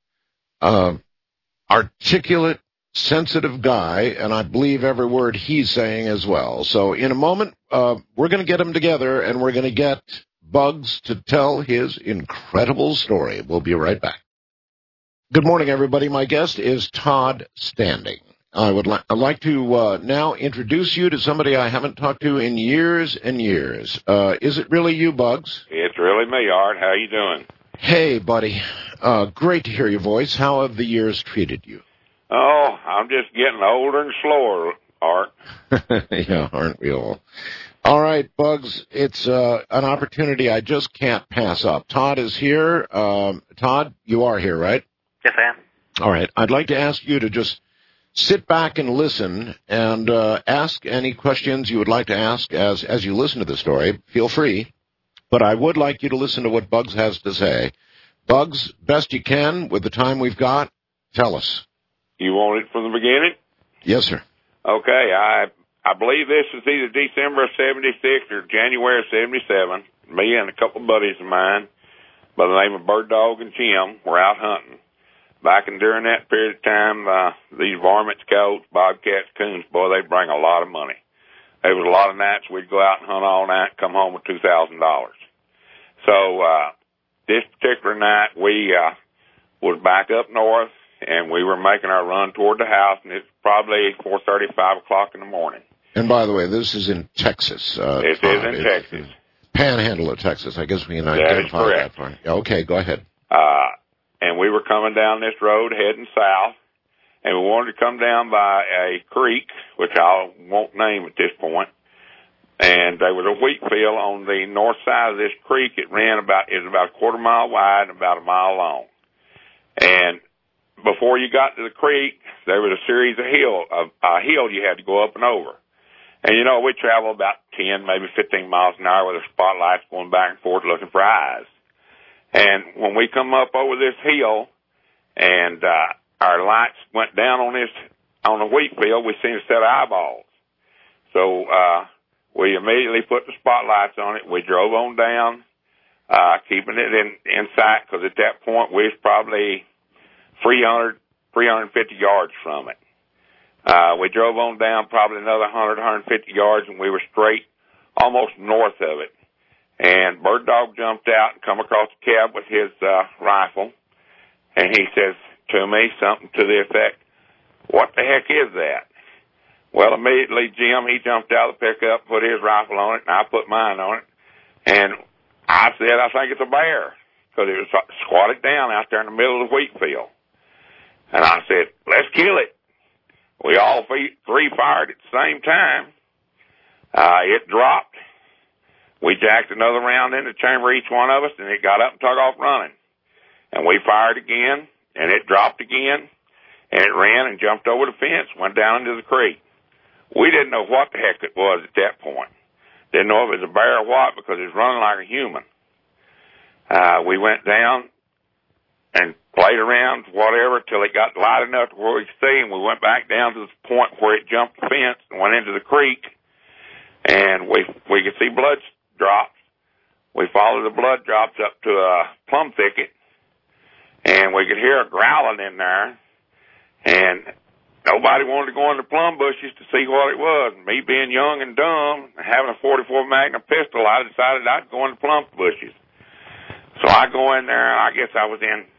articulate, sensitive guy, and I believe every word he's saying as well. So in a moment, we're going to get them together, and we're going to get Bugs to tell his incredible story. We'll be right back. Good morning, everybody. My guest is Todd Standing. I'd like to now introduce you to somebody I haven't talked to in years and years. Is it really you, Bugs? It's really me, Art. How you doing? Hey, buddy. Great to hear your voice. How have the years treated you? Oh, I'm just getting older and slower, Art. Yeah, aren't we all? All right, Bugs, it's an opportunity I just can't pass up. Todd is here. Todd, you are here, right? Yes, I am. All right. I'd like to ask you to just sit back and listen and ask any questions you would like to ask as you listen to the story. Feel free. But I would like you to listen to what Bugs has to say. Bugs, best you can with the time we've got, tell us. You want it from the beginning? Yes, sir. Okay, I believe this is either December of 76 or January of 77. Me and a couple of buddies of mine by the name of Bird Dog and Jim were out hunting. Back and during that period of time, these varmints, coyotes, bobcats, coons, boy, they bring a lot of money. There was a lot of nights we'd go out and hunt all night, come home with $2,000. So this particular night, we was back up north and we were making our run toward the house, and it's probably 4:30, 5 o'clock in the morning. And by the way, this is in Texas. It is in Texas. Panhandle of Texas. I guess we can That identify is correct. that part. Okay, go ahead. And we were coming down this road heading south, and we wanted to come down by a creek, which I won't name at this point. And there was a wheat field on the north side of this creek. It was about a quarter mile wide and about a mile long. And before you got to the creek, there was a series of a hill you had to go up and over. And, you know, we travel about 10, maybe 15 miles an hour with the spotlights going back and forth looking for eyes. And when we come up over this hill and our lights went down on the wheat field, we seen a set of eyeballs. So we immediately put the spotlights on it. We drove on down, keeping it in sight, because at that point we was probably 350 yards from it. We drove on down probably another 100, 150 yards, and we were straight almost north of it. And Bird Dog jumped out and come across the cab with his rifle, and he says to me something to the effect, "What the heck is that?" Well, immediately Jim, he jumped out of the pickup, put his rifle on it, and I put mine on it. And I said, "I think it's a bear," because it was squatted down out there in the middle of the wheat field. And I said, "Let's kill it." We all three fired at the same time. It dropped. We jacked another round in the chamber, each one of us, and it got up and took off running. And we fired again, and it dropped again, and it ran and jumped over the fence, went down into the creek. We didn't know what the heck it was at that point. Didn't know if it was a bear or what, because it was running like a human. We went down and played around, whatever, till it got light enough to where we could see, and we went back down to the point where it jumped the fence and went into the creek, and we could see blood drops. We followed the blood drops up to a plum thicket, and we could hear a growling in there, and nobody wanted to go in the plum bushes to see what it was. Me being young and dumb, having a .44 Magnum pistol, I decided I'd go in the plum bushes. So I go in there, and I guess I was in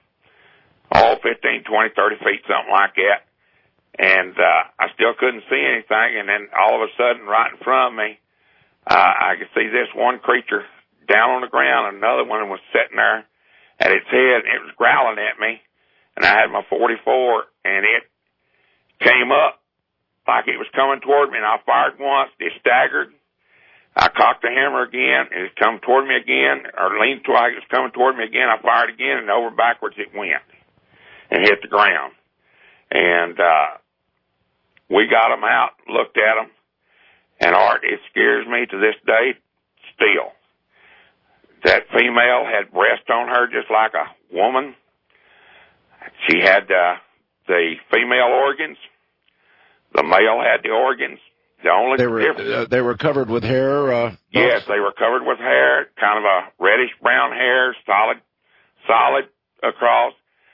15, 20, 30 feet, something like that. And I still couldn't see anything. And then all of a sudden, right in front of me, I could see this one creature down on the ground. Another one was sitting there at its head, and it was growling at me. And I had my .44, and it came up like it was coming toward me. And I fired once. It staggered. I cocked the hammer again, and it come toward me again, or leaned like it was coming toward me again. I fired again, and over backwards it went and hit the ground. And we got them out, looked at them, and Art, it scares me to this day still. That female had breasts on her just like a woman. She had the female organs. The male had the organs. The only difference, they were covered with hair. Yes, they were covered with hair, kind of a reddish brown hair, solid across.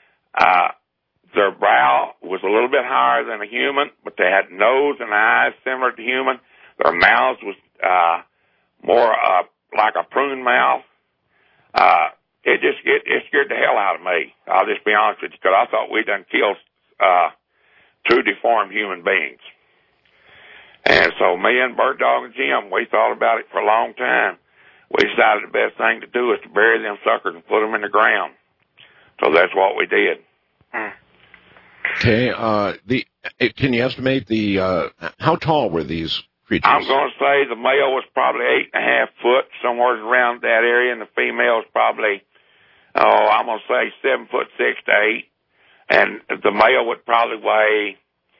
Their brow was a little bit higher than a human, but they had nose and eyes similar to human. Their mouths was more like a prune mouth. It scared the hell out of me. I'll just be honest with you, because I thought we'd done killed two deformed human beings. And so me and Bird Dog and Jim, we thought about it for a long time. We decided the best thing to do is to bury them suckers and put them in the ground. So that's what we did. Okay. Can you estimate how tall were these creatures? I'm going to say the male was probably 8.5 foot, somewhere around that area, and the female was probably, I'm going to say 7'6" to 8. And the male would probably weigh,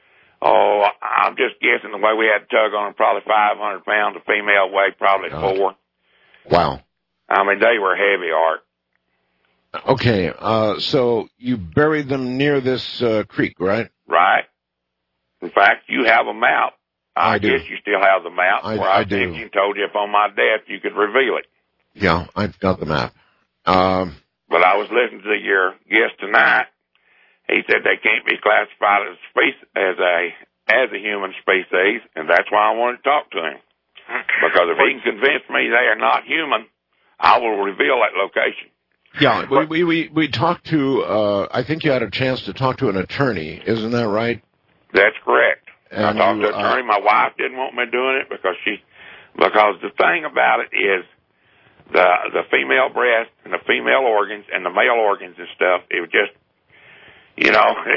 I'm just guessing the way we had to tug on them, probably 500 pounds. The female weighed probably 4. Wow. I mean, they were heavy, Art. Okay, so you buried them near this creek, right? Right. In fact, you have a map. I do. Guess you still have the map. I do. And told you if on my death you could reveal it. Yeah, I've got the map. But I was listening to your guest tonight. He said they can't be classified as a human species, and that's why I wanted to talk to him. Because if he can convince me they are not human, I will reveal that location. Yeah, we talked to, I think you had a chance to talk to an attorney, isn't that right? That's correct. And I talked to an attorney. My wife didn't want me doing it because the thing about it is the female breast and the female organs and the male organs and stuff, it was just, you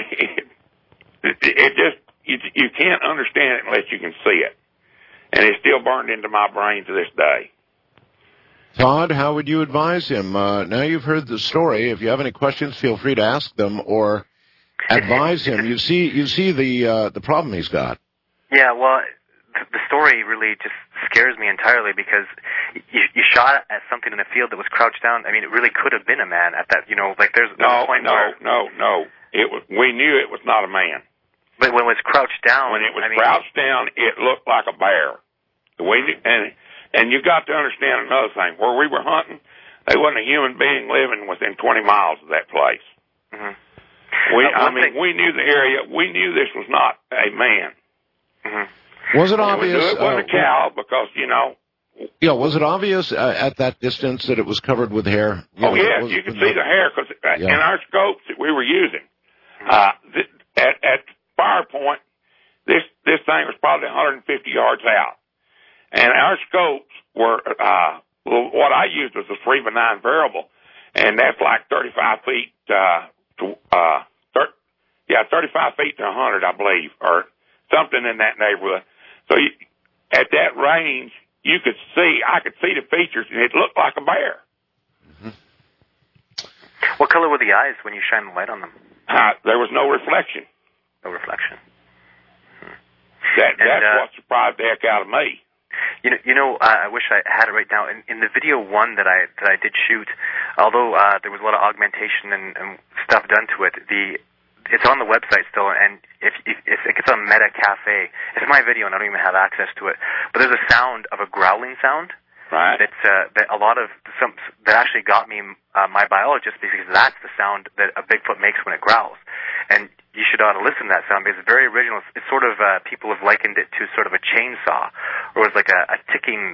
can't understand it unless you can see it. And it's still burned into my brain to this day. Todd, how would you advise him? Now you've heard the story. If you have any questions, feel free to ask them or advise him. You see the problem he's got. Yeah, well, the story really just scares me entirely because you shot at something in a field that was crouched down. I mean, it really could have been a man at that. There's a point where we knew it was not a man. But when it was crouched down, crouched down, it looked like a bear. And you got to understand another thing. Where we were hunting, there wasn't a human being living within 20 miles of that place. Mm-hmm. We knew the area. We knew this was not a man. Mm-hmm. Was it obvious? We knew it wasn't a cow because, Yeah, was it obvious at that distance that it was covered with hair? Yes, you could see the hair because in our scopes that we were using, at fire point, this thing was probably 150 yards out. And our scopes were, what I used was a 3x9 variable, and that's like 35 feet, 35 feet to 100, I believe, or something in that neighborhood. So at that range, I could see the features, and it looked like a bear. Mm-hmm. What color were the eyes when you shined the light on them? There was no reflection. No reflection. That's what surprised the heck out of me. I wish I had it right now. In the video one that I did shoot, although there was a lot of augmentation and stuff done to it, it's on the website still. And if it's on Meta Cafe, it's my video, and I don't even have access to it. But there's a sound of a growling sound. Right. That a lot of that actually got me my biologist, because that's the sound that a Bigfoot makes when it growls. And you should ought to listen to that sound because it's very original. It's sort of people have likened it to sort of a chainsaw, or it's like a ticking.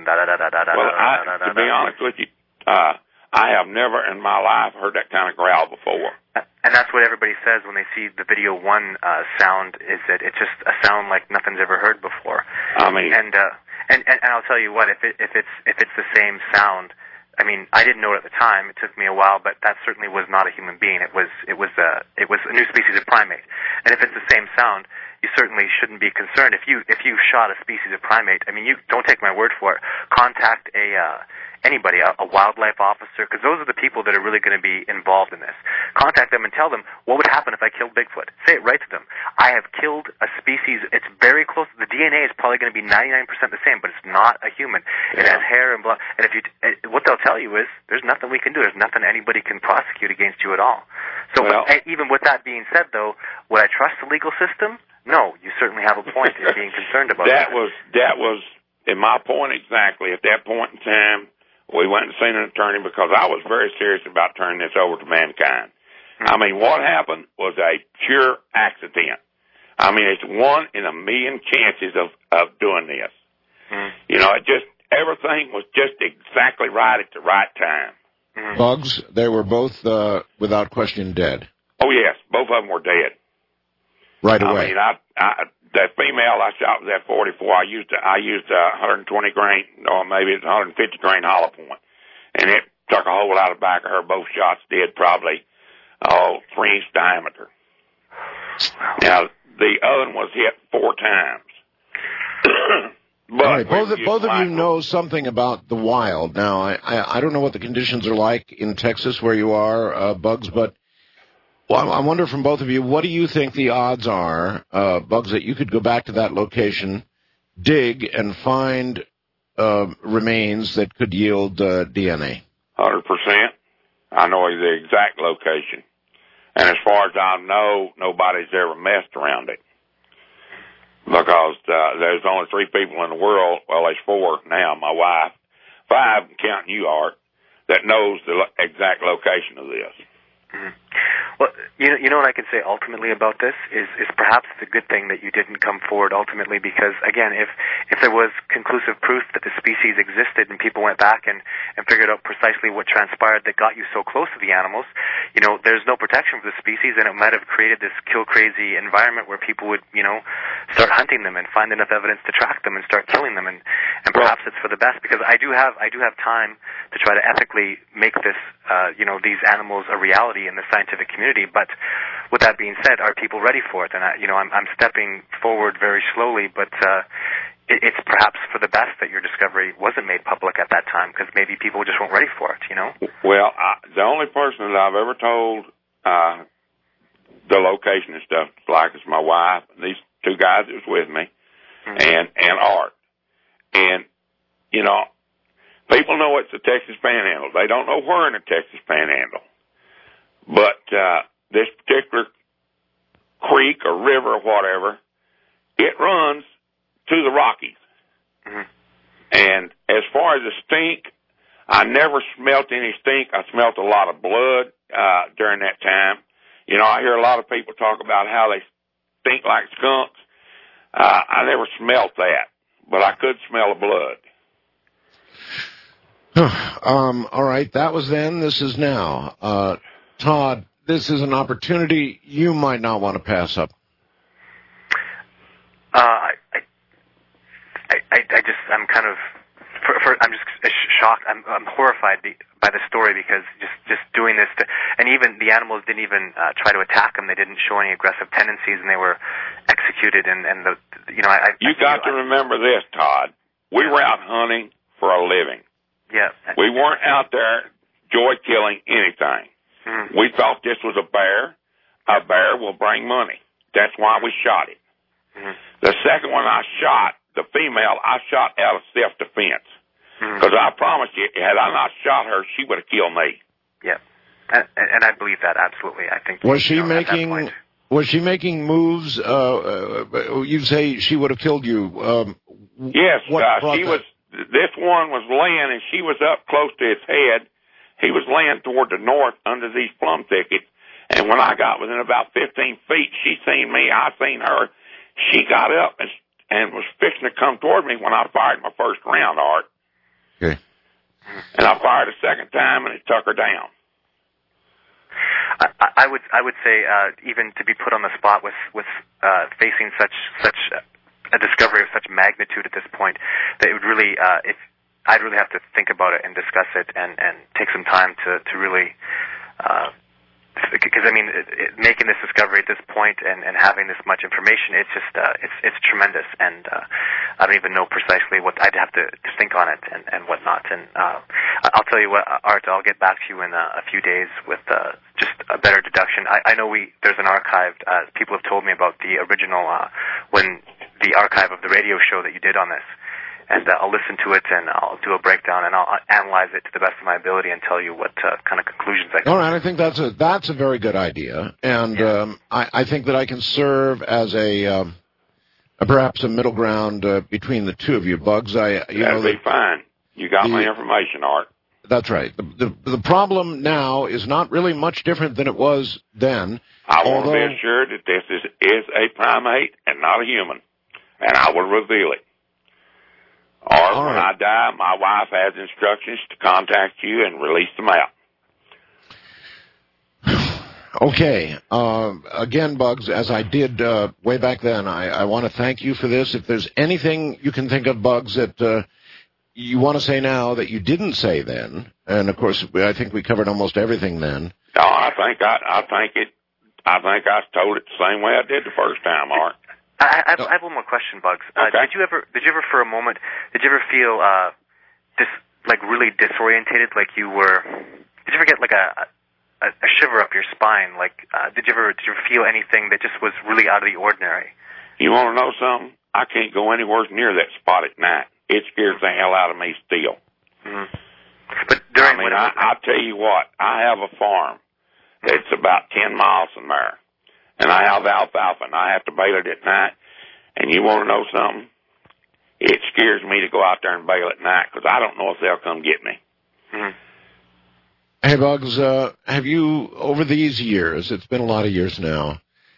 To be honest with you, I have never in my life heard that kind of growl before. And that's what everybody says when they see the video one sound, is that it's just a sound like nothing's ever heard before. I mean, and I'll tell you what, if it's the same sound, I mean, I didn't know it at the time. It took me a while, but that certainly was not a human being. It was a new species of primate. And if it's the same sound, you certainly shouldn't be concerned. If you shot a species of primate, I mean, you don't take my word for it. Contact anybody, a wildlife officer, because those are the people that are really going to be involved in this. Contact them and tell them what would happen if I killed Bigfoot. Say it right to them. I have killed a species. It's very close. The DNA is probably going to be 99% the same, but it's not a human. It has hair and blood. And what they'll tell you is there's nothing we can do. There's nothing anybody can prosecute against you at all. So even with that being said, though, would I trust the legal system? No, you certainly have a point in being concerned about that. That was in my point exactly. At that point in time, we went and seen an attorney because I was very serious about turning this over to mankind. Mm-hmm. I mean, what happened was a pure accident. I mean, it's 1 in a million chances of doing this. Mm-hmm. Everything was just exactly right at the right time. Mm-hmm. Bugs, they were both, without question, dead. Oh, yes. Both of them were dead. Right away. I mean, that female I shot was at 44. I used 120 grain, or maybe it's 150 grain hollow point, and it took a hole out of the back of her. Both shots did probably 3-inch diameter. Now the other one was hit 4 times. But all right, both of you know something about the wild. Now I don't know what the conditions are like in Texas where you are, Bugs, but. Well, I wonder from both of you, what do you think the odds are, Bugs, that you could go back to that location, dig, and find remains that could yield DNA? 100%. I know the exact location. And as far as I know, nobody's ever messed around it. Because there's only 3 people in the world, well, there's 4 now, my wife, 5, counting you, Art, that knows the exact location of this. Mm-hmm. Well, you know what I can say ultimately about this is perhaps it's a good thing that you didn't come forward ultimately, because again, if there was conclusive proof that the species existed and people went back and figured out precisely what transpired that got you so close to the animals, there's no protection for the species, and it might have created this kill crazy environment where people would start hunting them and find enough evidence to track them and start killing them, and perhaps it's for the best, because I do have time to try to ethically make this these animals a reality in the scientific community. But with that being said, are people ready for it? And I'm stepping forward very slowly, but it's perhaps for the best that your discovery wasn't made public at that time, because maybe people just weren't ready for it. Well, the only person that I've ever told the location and stuff is my wife and these two guys that was with me, and Art. And people know it's the Texas Panhandle. They don't know where in the Texas Panhandle. But this particular creek or river or whatever, it runs to the Rockies. Mm-hmm. And as far as the stink, I never smelt any stink. I smelt a lot of blood during that time. I hear a lot of people talk about how they stink like skunks. I never smelt that, but I could smell the blood. All right, that was then. This is now. Todd, this is an opportunity you might not want to pass up. I'm kind of, I'm just shocked. I'm horrified by the story, because just doing this, and even the animals didn't even try to attack them. They didn't show any aggressive tendencies, and they were executed. You got to remember this, Todd. We were out hunting for a living. Yeah. We weren't out there joy killing anything. Mm. We thought this was a bear. A bear will bring money. That's why we shot it. Mm. The second one I shot, the female, I shot out of self-defense. Because I promise you, had I not shot her, she would have killed me. Yeah. And I believe that, absolutely. I think. Was she making moves? You say she would have killed you. Yes, this one was laying, and she was up close to his head. He was laying toward the north under these plum thickets. And when I got within about 15 feet, she seen me, I seen her. She got up and was fixing to come toward me when I fired my first round, Art. Okay. And I fired a second time, and it took her down. I would say even to be put on the spot with facing such a discovery of such magnitude at this point, that it would really I'd really have to think about it and discuss it and take some time to really because making this discovery at this point and having this much information, it's just it's tremendous, and I don't even know precisely what I'd have to think on it and whatnot. And I'll tell you what, Art, I'll get back to you in a few days with just a better deduction. I know there's an archived. People have told me about the original when the archive of the radio show that you did on this. And I'll listen to it, and I'll do a breakdown, and I'll analyze it to the best of my ability and tell you what kind of conclusions I can. All right, I think that's a very good idea, and I think that I can serve as perhaps a middle ground between the two of you, Bugs. That'd be fine. You got my information, Art. That's right. The problem now is not really much different than it was then. I want to be assured that this is a primate and not a human, and I will reveal it. Or when I die, my wife has instructions to contact you and release them out. Okay. Again, Bugs, as I did way back then, I want to thank you for this. If there's anything you can think of, Bugs, that you want to say now that you didn't say then, and of course, I think we covered almost everything then. No, I think I told it the same way I did the first time, Art. I have one more question, Bugs. Okay. Did you ever for a moment, feel really disorientated, like you were, did you ever get like a shiver up your spine? Like, did you ever feel anything that just was really out of the ordinary? You want to know something? I can't go anywhere near that spot at night. It scares the hell out of me still. Mm-hmm. But during I'll tell you what, I have a farm. It's about 10 miles from there. And I have alfalfa, and I have to bale it at night. And you want to know something? It scares me to go out there and bale at night, because I don't know if they'll come get me. Mm-hmm. Hey, Bugs, have you, over these years, it's been a lot of years now,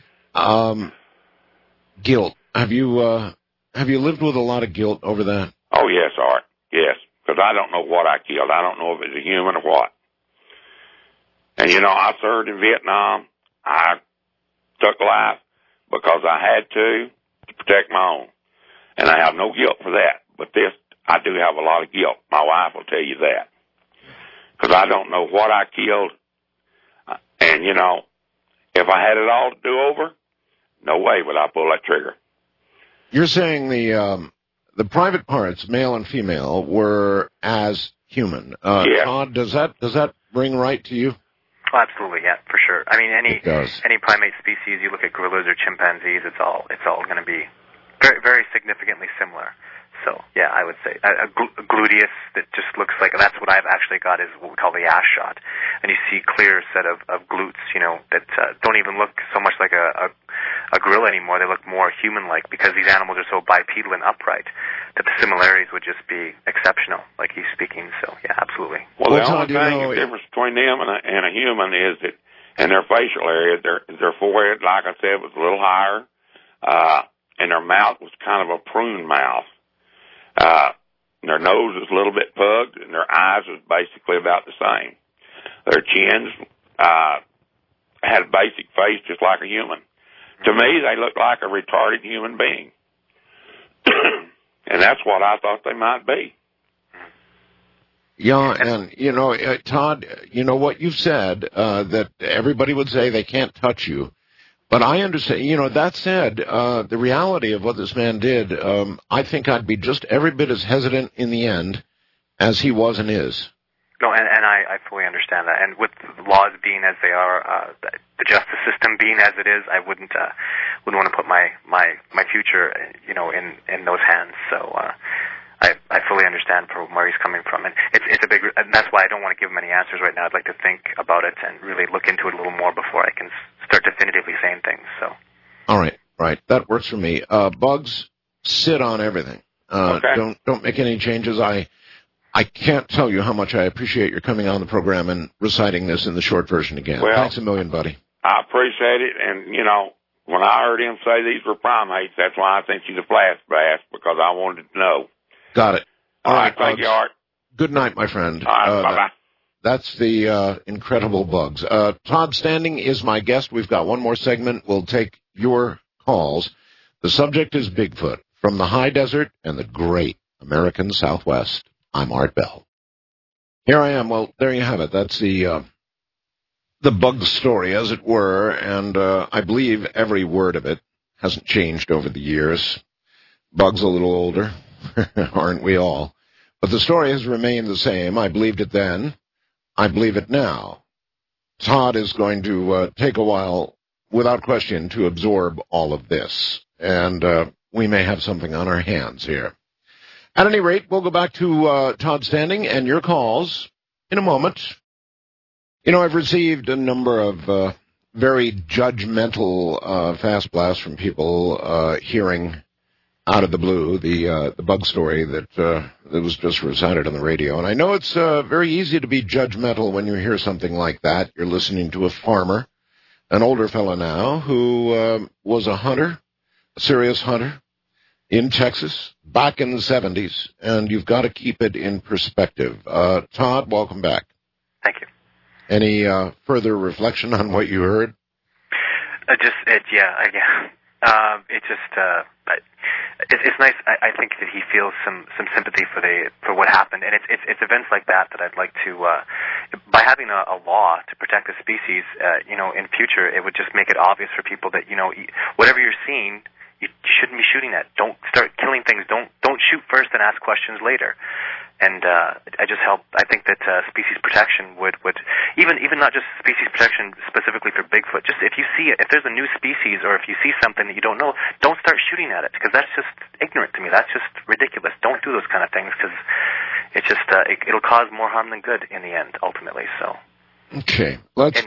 guilt, have you lived with a lot of guilt over that? Oh, yes, Art, yes, because I don't know what I killed. I don't know if it's a human or what. And, I served in Vietnam. I took life because I had to protect my own. And I have no guilt for that. But this, I do have a lot of guilt. My wife will tell you that. Because I don't know what I killed. And, if I had it all to do over, no way would I pull that trigger. You're saying the private parts, male and female, were as human. Yeah. Todd, does that ring right to you? Oh, absolutely, yeah, for sure. I mean, any primate species, you look at gorillas or chimpanzees, it's all going to be very, very significantly similar. So, yeah, I would say a gluteus that just looks like, that's what I've actually got, is what we call the ash shot. And you see clear set of glutes, that don't even look so much like a gorilla anymore. They look more human-like because these animals are so bipedal and upright that the similarities would just be exceptional, like he's speaking. So, yeah, absolutely. Well, the only the difference between them and a human is that in their facial area, their forehead, like I said, was a little higher, and their mouth was kind of a prune mouth. Their nose was a little bit pugged, and their eyes was basically about the same. Their chins had a basic face just like a human. To me, they looked like a retarded human being. And that's what I thought they might be. Yeah, and, Todd, what you've said, that everybody would say they can't touch you. But I understand, that said, the reality of what this man did, I think I'd be just every bit as hesitant in the end as he was and is. No, and I fully understand that. And with laws being as they are, the justice system being as it is, I wouldn't want to put my future, in those hands. So, I fully understand from where he's coming from, and it's a big, and that's why I don't want to give him any answers right now. I'd like to think about it and really look into it a little more before I can start definitively saying things. So, all right, that works for me. Bugs, sit on everything. Okay. Don't make any changes. I can't tell you how much I appreciate your coming on the program and reciting this in the short version again. Well, thanks a million, buddy. I appreciate it, and when I heard him say these were primates, that's why I sent you the flash blast, because I wanted to know. Got it. All right, thank you, Art. Good night, my friend. All right, bye-bye. That's the incredible Bugs. Todd Standing is my guest. We've got one more segment. We'll take your calls. The subject is Bigfoot from the high desert and the great American Southwest. I'm Art Bell. Here I am. Well, there you have it. That's the Bugs story, as it were, and I believe every word of it hasn't changed over the years. Bugs a little older. Aren't we all? But the story has remained the same. I believed it then. I believe it now. Todd is going to take a while, without question, to absorb all of this. And we may have something on our hands here. At any rate, we'll go back to Todd Standing and your calls in a moment. I've received a number of very judgmental fast blasts from people hearing out of the blue, the Bug story that was just recited on the radio. And I know it's very easy to be judgmental when you hear something like that. You're listening to a farmer, an older fellow now, who was a hunter, a serious hunter, in Texas, back in the 70s, and you've got to keep it in perspective. Todd, welcome back. Thank you. Any further reflection on what you heard? It's nice. I think that he feels some sympathy for what happened, and it's events like that I'd like to, by having a law to protect the species, in future, it would just make it obvious for people that whatever you're seeing, you shouldn't be shooting at. Don't start killing things. Don't shoot first and ask questions later. And I think that species protection would even not just species protection specifically for Bigfoot. Just if there's a new species or if you see something that you don't know, don't start shooting at it, because that's just ignorant to me. That's just ridiculous. Don't do those kind of things, because it's just it'll cause more harm than good in the end, ultimately. So. Okay, let's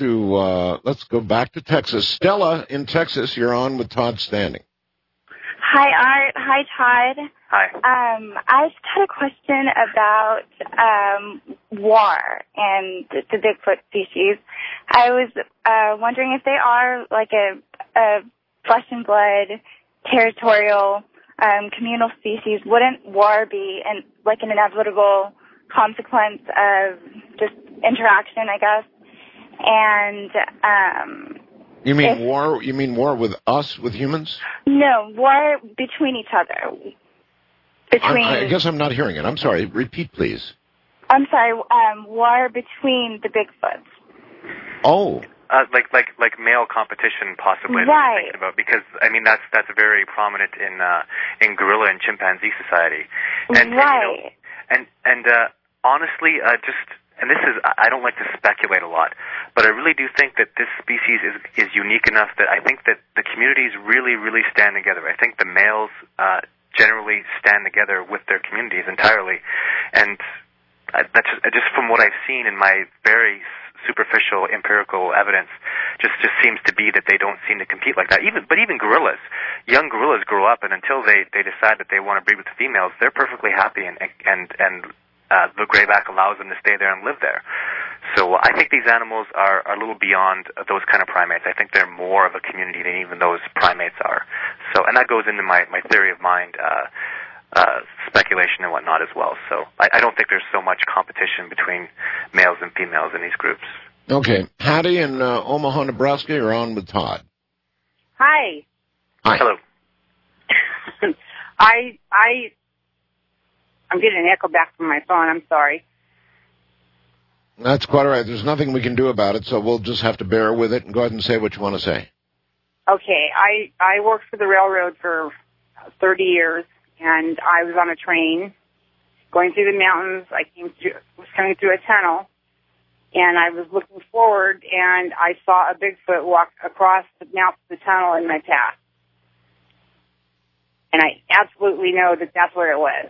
go back to Texas. Stella in Texas, you're on with Todd Standing. Hi, Art. Hi, Todd. Hi. I just had a question about war and the Bigfoot species. I was wondering if they are like a flesh and blood, territorial, communal species. Wouldn't war be an inevitable consequence of just interaction, I guess? And you mean war? You mean war with us, with humans? No, war between each other. I guess I'm not hearing it. I'm sorry. Repeat, please. I'm sorry. War between the Bigfoots. Oh. Like male competition, possibly. Right. That you're thinking about, because I mean that's very prominent in gorilla and chimpanzee society. And, right. And honestly, and this is, I don't like to speculate a lot, but I really do think that this species is unique enough that I think that the communities really, really stand together. I think the males generally stand together with their communities entirely, and that's just from what I've seen in my very superficial empirical evidence, just seems to be that they don't seem to compete like that. Even gorillas, young gorillas grow up, and until they decide that they want to breed with the females, they're perfectly happy, and the grayback allows them to stay there and live there. So I think these animals are a little beyond those kind of primates. I think they're more of a community than even those primates are. So, and that goes into my theory of mind, speculation and whatnot as well. So I don't think there's so much competition between males and females in these groups. Okay. Hattie in Omaha, Nebraska, you're on with Todd. Hi. Hi. Hello. I'm getting an echo back from my phone. I'm sorry. That's quite all right. There's nothing we can do about it, so we'll just have to bear with it and go ahead and say what you want to say. Okay. I worked for the railroad for 30 years, and I was on a train going through the mountains. I was coming through a tunnel, and I was looking forward, and I saw a Bigfoot walk across the mouth of the tunnel in my path. And I absolutely know that that's what it was.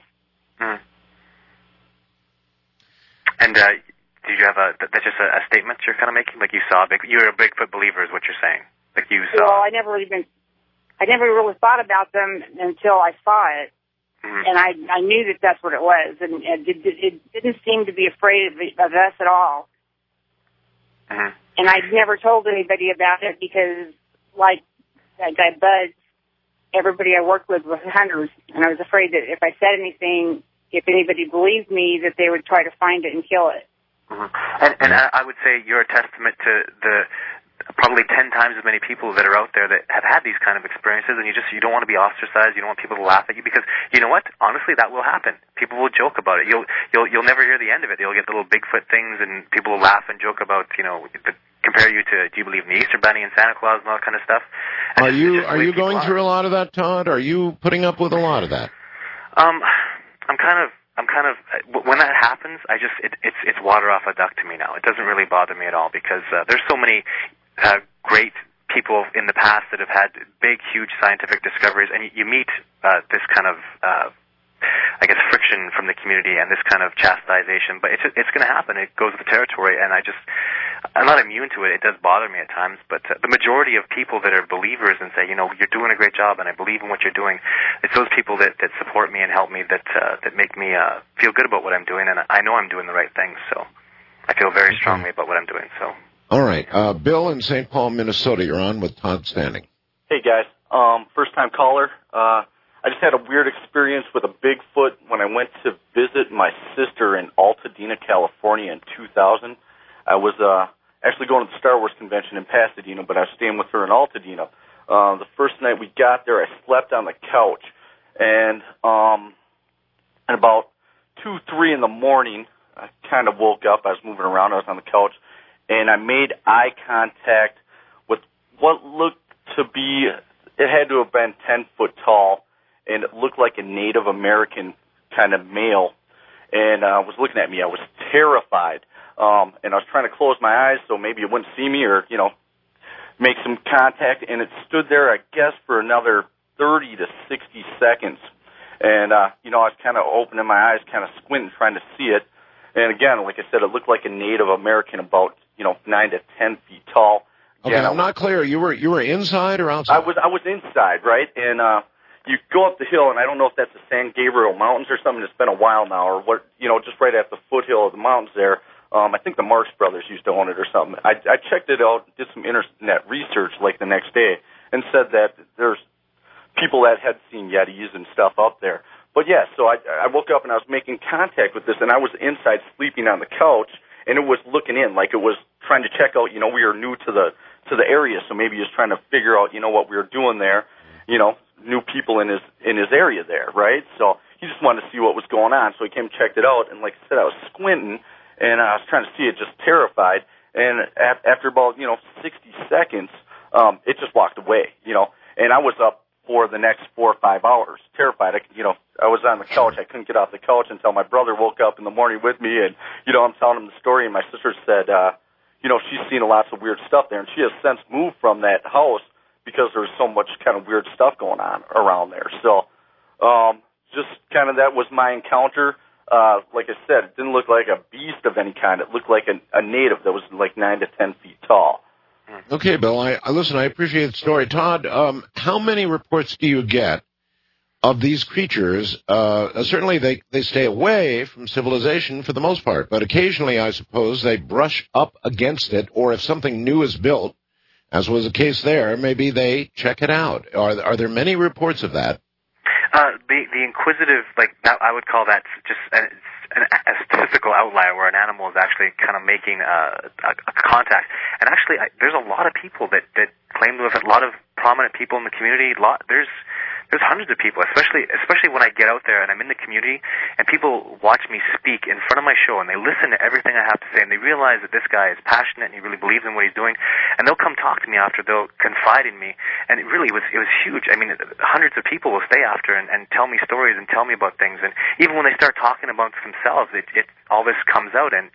And did you have that's just a statement you're kind of making? Like you're a Bigfoot believer is what you're saying? Like you saw? Well, I never really thought about them until I saw it. Mm-hmm. And I knew that that's what it was. And it didn't seem to be afraid of us at all. Mm-hmm. And I never told anybody about it because, like that guy Bud, everybody I worked with was hunters. And I was afraid that if I said anything, if anybody believed me, that they would try to find it and kill it. Mm-hmm. And I would say you're a testament to the probably 10 times as many people that are out there that have had these kind of experiences, and you don't want to be ostracized. You don't want people to laugh at you, because you know what? Honestly, that will happen. People will joke about it. You'll never hear the end of it. You'll get little Bigfoot things, and people will laugh and joke about, compare you to, do you believe in the Easter Bunny and Santa Claus and all that kind of stuff? And are you going through a lot of that, Todd? Are you putting up with a lot of that? I'm kind of when that happens, it's water off a duck to me now. It doesn't really bother me at all, because there's so many great people in the past that have had big, huge scientific discoveries, and you meet this kind of friction from the community and this kind of chastisation. But it's going to happen. It goes with the territory, and I'm not immune to it. It does bother me at times, but the majority of people that are believers and say, you're doing a great job and I believe in what you're doing, it's those people that support me and help me that make me feel good about what I'm doing, and I know I'm doing the right thing, so I feel very strongly about what I'm doing. So. All right. Bill in St. Paul, Minnesota, you're on with Todd Standing. Hey, guys. First-time caller. I just had a weird experience with a Bigfoot when I went to visit my sister in Altadena, California in 2000. I was actually going to the Star Wars convention in Pasadena, but I was staying with her in Altadena. The first night we got there, I slept on the couch, and at about 2, 3 in the morning, I kind of woke up. I was moving around. I was on the couch, and I made eye contact with what looked to be, it had to have been 10 foot tall, and it looked like a Native American kind of male, and was looking at me. I was terrified. And I was trying to close my eyes so maybe it wouldn't see me or, make some contact. And it stood there, I guess, for another 30 to 60 seconds. And, I was kind of opening my eyes, kind of squinting, trying to see it. And again, like I said, it looked like a Native American about, 9 to 10 feet tall. Okay, I'm not clear. You were inside or outside? I was inside, right? And, you go up the hill, and I don't know if that's the San Gabriel Mountains or something. It's been a while now, or what, just right at the foothill of the mountains there. I think the Marx brothers used to own it or something. I checked it out, did some internet research like the next day, and said that there's people that had seen Yetis and stuff up there. But yeah, so I woke up and I was making contact with this, and I was inside sleeping on the couch, and it was looking in like it was trying to check out. We were new to the area, so maybe he was trying to figure out what we were doing there. New people in his area there, right? So he just wanted to see what was going on. So he came and checked it out, and like I said, I was squinting, and I was trying to see it, just terrified. And after about 60 seconds, it just walked away, And I was up for the next 4 or 5 hours, terrified. I was on the couch. I couldn't get off the couch until my brother woke up in the morning with me, and I'm telling him the story. And my sister said, she's seen lots of weird stuff there, and she has since moved from that house because there's so much kind of weird stuff going on around there. So, just kind of that was my encounter. Like I said, it didn't look like a beast of any kind. It looked like a native that was like 9 to 10 feet tall. Okay, Bill, listen, I appreciate the story. Todd, how many reports do you get of these creatures? Certainly they stay away from civilization for the most part, but occasionally, I suppose, they brush up against it, or if something new is built, as was the case there, maybe they check it out. Are there many reports of that? The inquisitive, like that, I would call that just a statistical outlier where an animal is actually kind of making a contact. And actually, there's a lot of people that claim to have, a lot of prominent people in the community. There's hundreds of people, especially when I get out there and I'm in the community and people watch me speak in front of my show and they listen to everything I have to say and they realize that this guy is passionate and he really believes in what he's doing, and they'll come talk to me after, they'll confide in me, and it was huge. I mean, hundreds of people will stay after and tell me stories and tell me about things, and even when they start talking about themselves, it all this comes out, and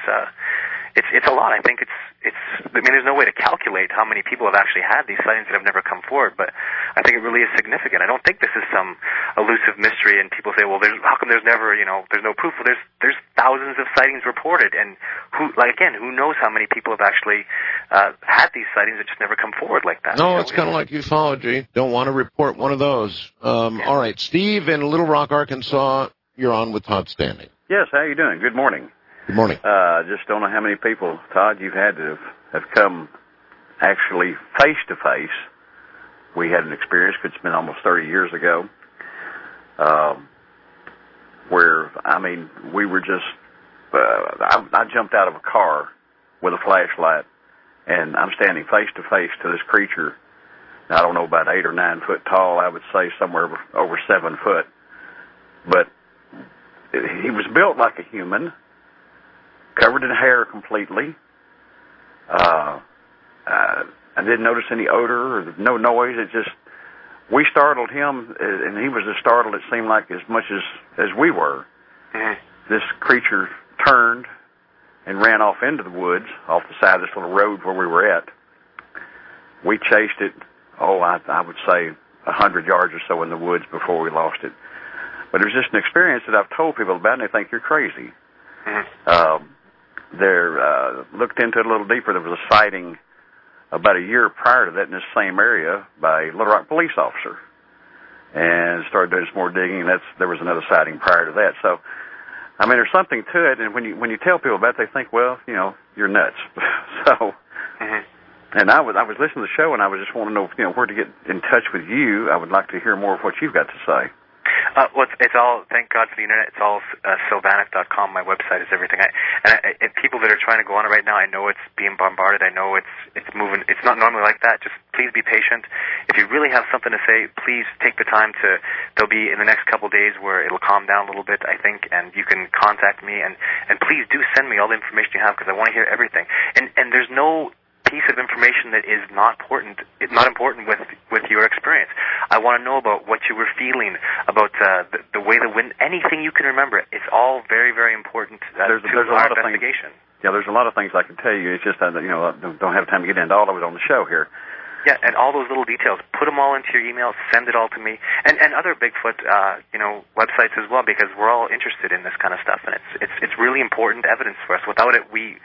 it's a lot. I think there's no way to calculate how many people have actually had these sightings that have never come forward, but I think it really is significant. I don't think this is some elusive mystery, and people say, well, how come there's never, there's no proof? Well, there's thousands of sightings reported, and who knows how many people have actually had these sightings that just never come forward like that. No, it's kind of like ufology. Don't want to report one of those. All right, Steve in Little Rock, Arkansas, you're on with Todd Standing. Yes, how you doing? Good morning. Good morning. Just don't know how many people, Todd, you've had to have come actually face to face. We had an experience, it's been almost 30 years ago, where, we were just, I jumped out of a car with a flashlight, and I'm standing face to face to this creature. I don't know, about 8 or 9 foot tall. I would say somewhere over 7 foot. But he was built like a human, covered in hair completely. I didn't notice any odor or no noise. We startled him, and he was as startled, it seemed like, as much as we were. Mm-hmm. This creature turned and ran off into the woods, off the side of this little road where we were at. We chased it, I would say 100 yards or so in the woods before we lost it. But it was just an experience that I've told people about, and they think you're crazy. Mm-hmm. Looked into it a little deeper. There was a sighting about a year prior to that in this same area by a Little Rock police officer, and started doing some more digging. There was another sighting prior to that. So, there's something to it. And when you tell people about it, they think, well, you're nuts. So, mm-hmm. And I was listening to the show, and I was just wanting to know, where to get in touch with you. I would like to hear more of what you've got to say. It's all, thank God for the internet, it's all Sylvanek.com. My website is everything. And people that are trying to go on it right now, I know it's being bombarded. I know it's moving. It's not normally like that. Just please be patient. If you really have something to say, please take the time there'll be in the next couple of days where it'll calm down a little bit, I think, and you can contact me, and please do send me all the information you have, because I want to hear everything. And there's no piece of information that is not important. It's not important with your experience. I want to know about what you were feeling, about the way the wind, anything you can remember. It's all very, very important there's to a our lot investigation. Yeah, there's a lot of things I can tell you. It's just that, don't have time to get into all of it on the show here. Yeah, and all those little details, put them all into your email, send it all to me, and other Bigfoot, websites as well, because we're all interested in this kind of stuff, and it's really important evidence for us. Without it, we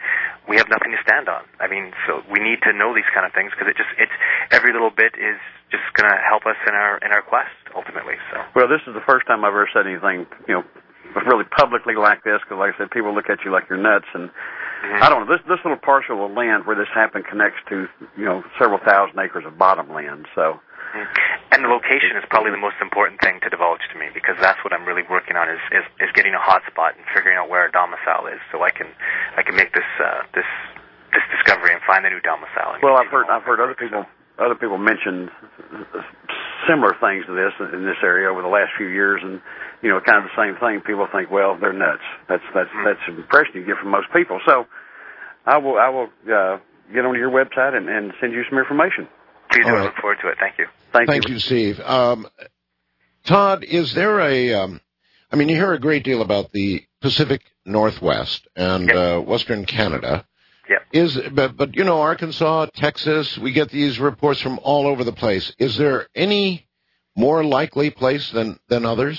we have nothing to stand on. I mean, so we need to know these kind of things because it's every little bit is just going to help us in our quest ultimately. So. Well, this is the first time I've ever said anything, really publicly like this, because like I said, people look at you like you're nuts, and I don't know, this little parcel of land where this happened connects to, several thousand acres of bottom land, so. And the location is probably the most important thing to divulge to me, because that's what I'm really working on is getting a hot spot and figuring out where a domicile is, so I can make this discovery and find the new domicile. Well, I've heard other people mention similar things to this in this area over the last few years, and kind of the same thing. People think, well, they're nuts. That's the impression you get from most people. So I will get onto your website and send you some information. Please do. I look forward to it. Thank you. Thank you, Steve. Todd, is there you hear a great deal about the Pacific Northwest and Western Canada. Yeah. But Arkansas, Texas, we get these reports from all over the place. Is there any more likely place than others?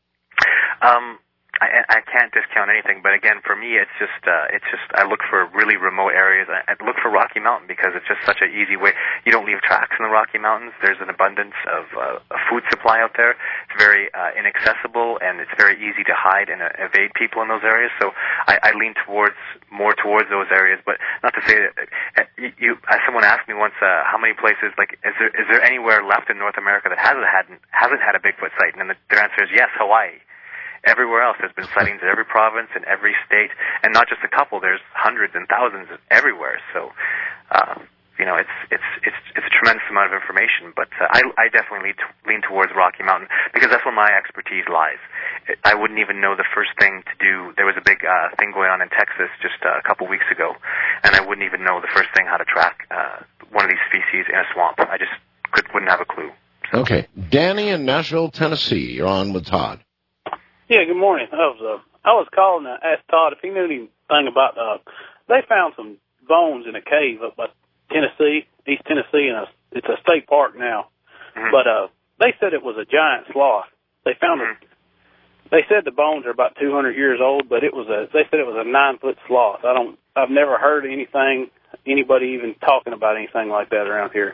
I can't discount anything, but again, for me, it's just I look for really remote areas. I look for Rocky Mountain because it's just such an easy way. You don't leave tracks in the Rocky Mountains. There's an abundance of a food supply out there. It's very inaccessible, and it's very easy to hide and evade people in those areas. So I lean more towards those areas. But not to say that someone asked me once, how many places, like, is there anywhere left in North America that hasn't had a Bigfoot sighting? And their answer is yes, Hawaii. Everywhere else, there's been sightings in every province, in every state, and not just a couple. There's hundreds and thousands everywhere. So, it's a tremendous amount of information. But I definitely lean towards Rocky Mountain because that's where my expertise lies. I wouldn't even know the first thing to do. There was a big thing going on in Texas just a couple weeks ago, and I wouldn't even know the first thing how to track one of these species in a swamp. I just wouldn't have a clue. So. Okay, Danny in Nashville, Tennessee. You're on with Todd. Yeah, good morning. I was calling to ask Todd if he knew anything about, they found some bones in a cave up by Tennessee, East Tennessee, and it's a state park now. Mm-hmm. But they said it was a giant sloth. They found they said the bones are about 200 years old, but they said it was a 9-foot sloth. I've never heard anybody even talking about anything like that around here.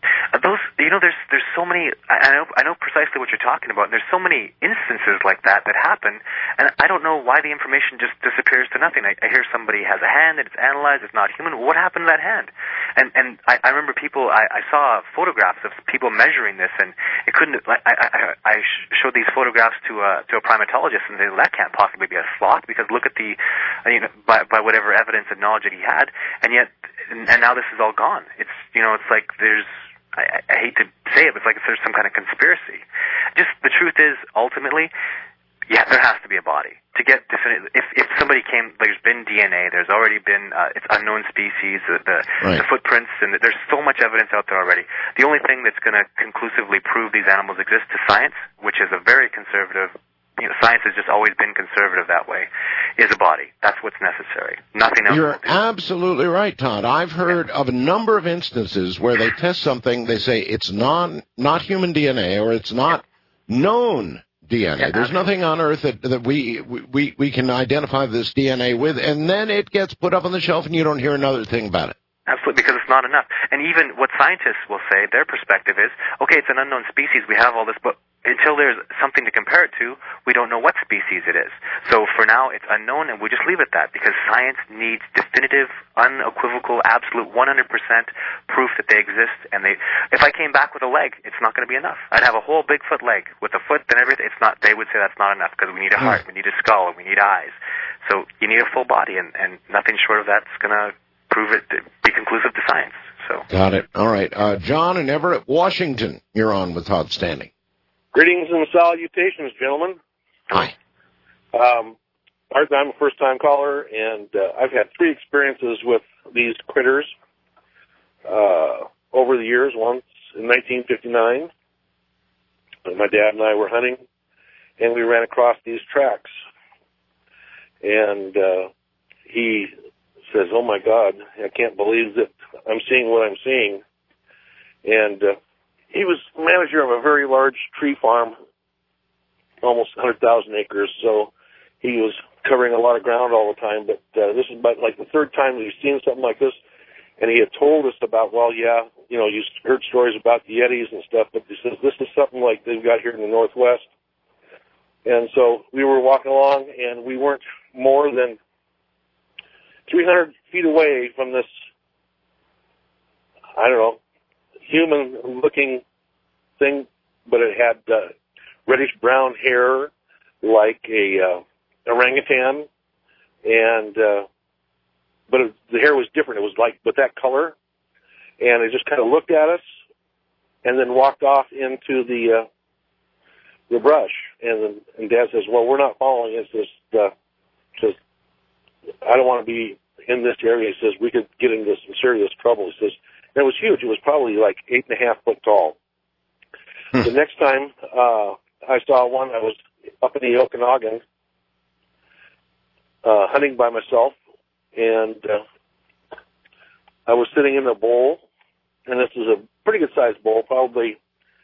There's so many. I know precisely what you're talking about. There's so many instances like that happen, and I don't know why the information just disappears to nothing. I hear somebody has a hand and it's analyzed, it's not human. What happened to that hand? And I remember people. I saw photographs of people measuring this, and it couldn't. I showed these photographs to a primatologist, and they said, that can't possibly be a sloth because look at by whatever evidence and knowledge that he had, and now this is all gone. It's like there's. I hate to say it, but it's like if there's some kind of conspiracy. Just the truth is, ultimately, there has to be a body. To get definitive, if somebody came, there's been DNA, there's already been, it's unknown species, the footprints, and there's so much evidence out there already. The only thing that's going to conclusively prove these animals exist to science, which is a very conservative, science has just always been conservative that way, is a body. That's what's necessary. Nothing else. You're absolutely right, Todd. I've heard of a number of instances where they test something, they say it's not human DNA or it's not known DNA. There's nothing on Earth that we can identify this DNA with, and then it gets put up on the shelf and you don't hear another thing about it. Absolutely, because it's not enough. And even what scientists will say, their perspective is, okay, it's an unknown species, we have all this, but until there's something to compare it to, we don't know what species it is. So for now, it's unknown, and we just leave it at that, because science needs definitive, unequivocal, absolute 100% proof that they exist. And if I came back with a leg, it's not going to be enough. I'd have a whole Bigfoot leg with a foot and everything. It's not. They would say that's not enough because we need a heart, we need a skull, and we need eyes. So you need a full body, and nothing short of that's going to prove it to be conclusive to science. So got it. All right, John in Everett, Washington. You're on with Todd Standing. Greetings and salutations, gentlemen. Hi. I'm a first-time caller, and I've had 3 experiences with these critters over the years. Once in 1959, my dad and I were hunting, and we ran across these tracks. And he says, "Oh, my God, I can't believe that I'm seeing what I'm seeing." And he was manager of a very large tree farm, almost 100,000 acres, so he was covering a lot of ground all the time, but this is about like the third time we've seen something like this. And he had told us about, well, yeah, you know, you heard stories about the Yetis and stuff, but he says this is something like they've got here in the Northwest. And so we were walking along, and we weren't more than 300 feet away from this, I don't know, human-looking thing, but it had reddish-brown hair like a orangutan, and but the hair was different. It was like with that color, and it just kind of looked at us, and then walked off into the brush. And Dad says, "Well, we're not following. It's just I don't want to be in this area." He says, "We could get into some serious trouble." He says, and it was huge. It was probably like 8.5 foot tall. The next time I saw one, I was up in the Okanagan hunting by myself, and I was sitting in a bowl, and this is a pretty good sized bowl, probably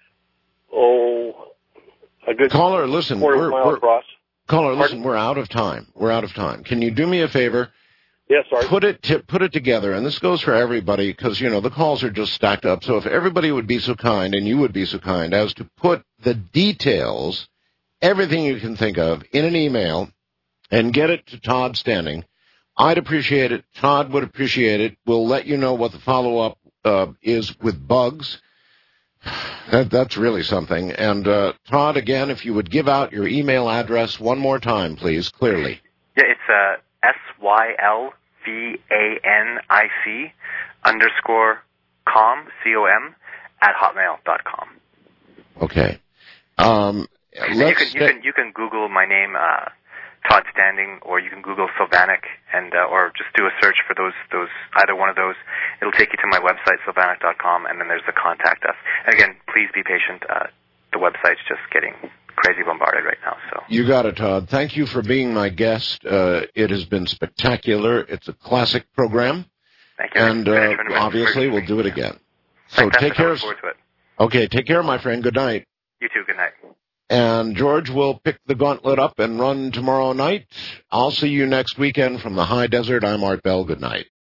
a good caller. Listen, mile across. Caller, listen, we're out of time. We're out of time. Can you do me a favor? Yeah, sorry. Put it together, and this goes for everybody because, you know, the calls are just stacked up. So if everybody would be so kind, and you would be so kind, as to put the details, everything you can think of, in an email and get it to Todd Standing, I'd appreciate it. Todd would appreciate it. We'll let you know what the follow-up is with bugs. That's really something. And, Todd, again, if you would give out your email address one more time, please, clearly. Yeah, it's SYLVANIC_com, C-O-M, @hotmail.com. Okay. You can Google my name, Todd Standing, or you can Google Sylvanik, and or just do a search for those either one of those. It'll take you to my website, sylvanik.com, and then there's the contact us. And again, please be patient. The website's just getting crazy bombarded right now. So you got it, Todd. Thank you for being my guest. It has been spectacular. It's a classic program. Thank you. And obviously, we'll do it again. So take care. Okay, take care, my friend. Good night. You too. Good night. And George will pick the gauntlet up and run tomorrow night. I'll see you next weekend from the high desert. I'm Art Bell. Good night.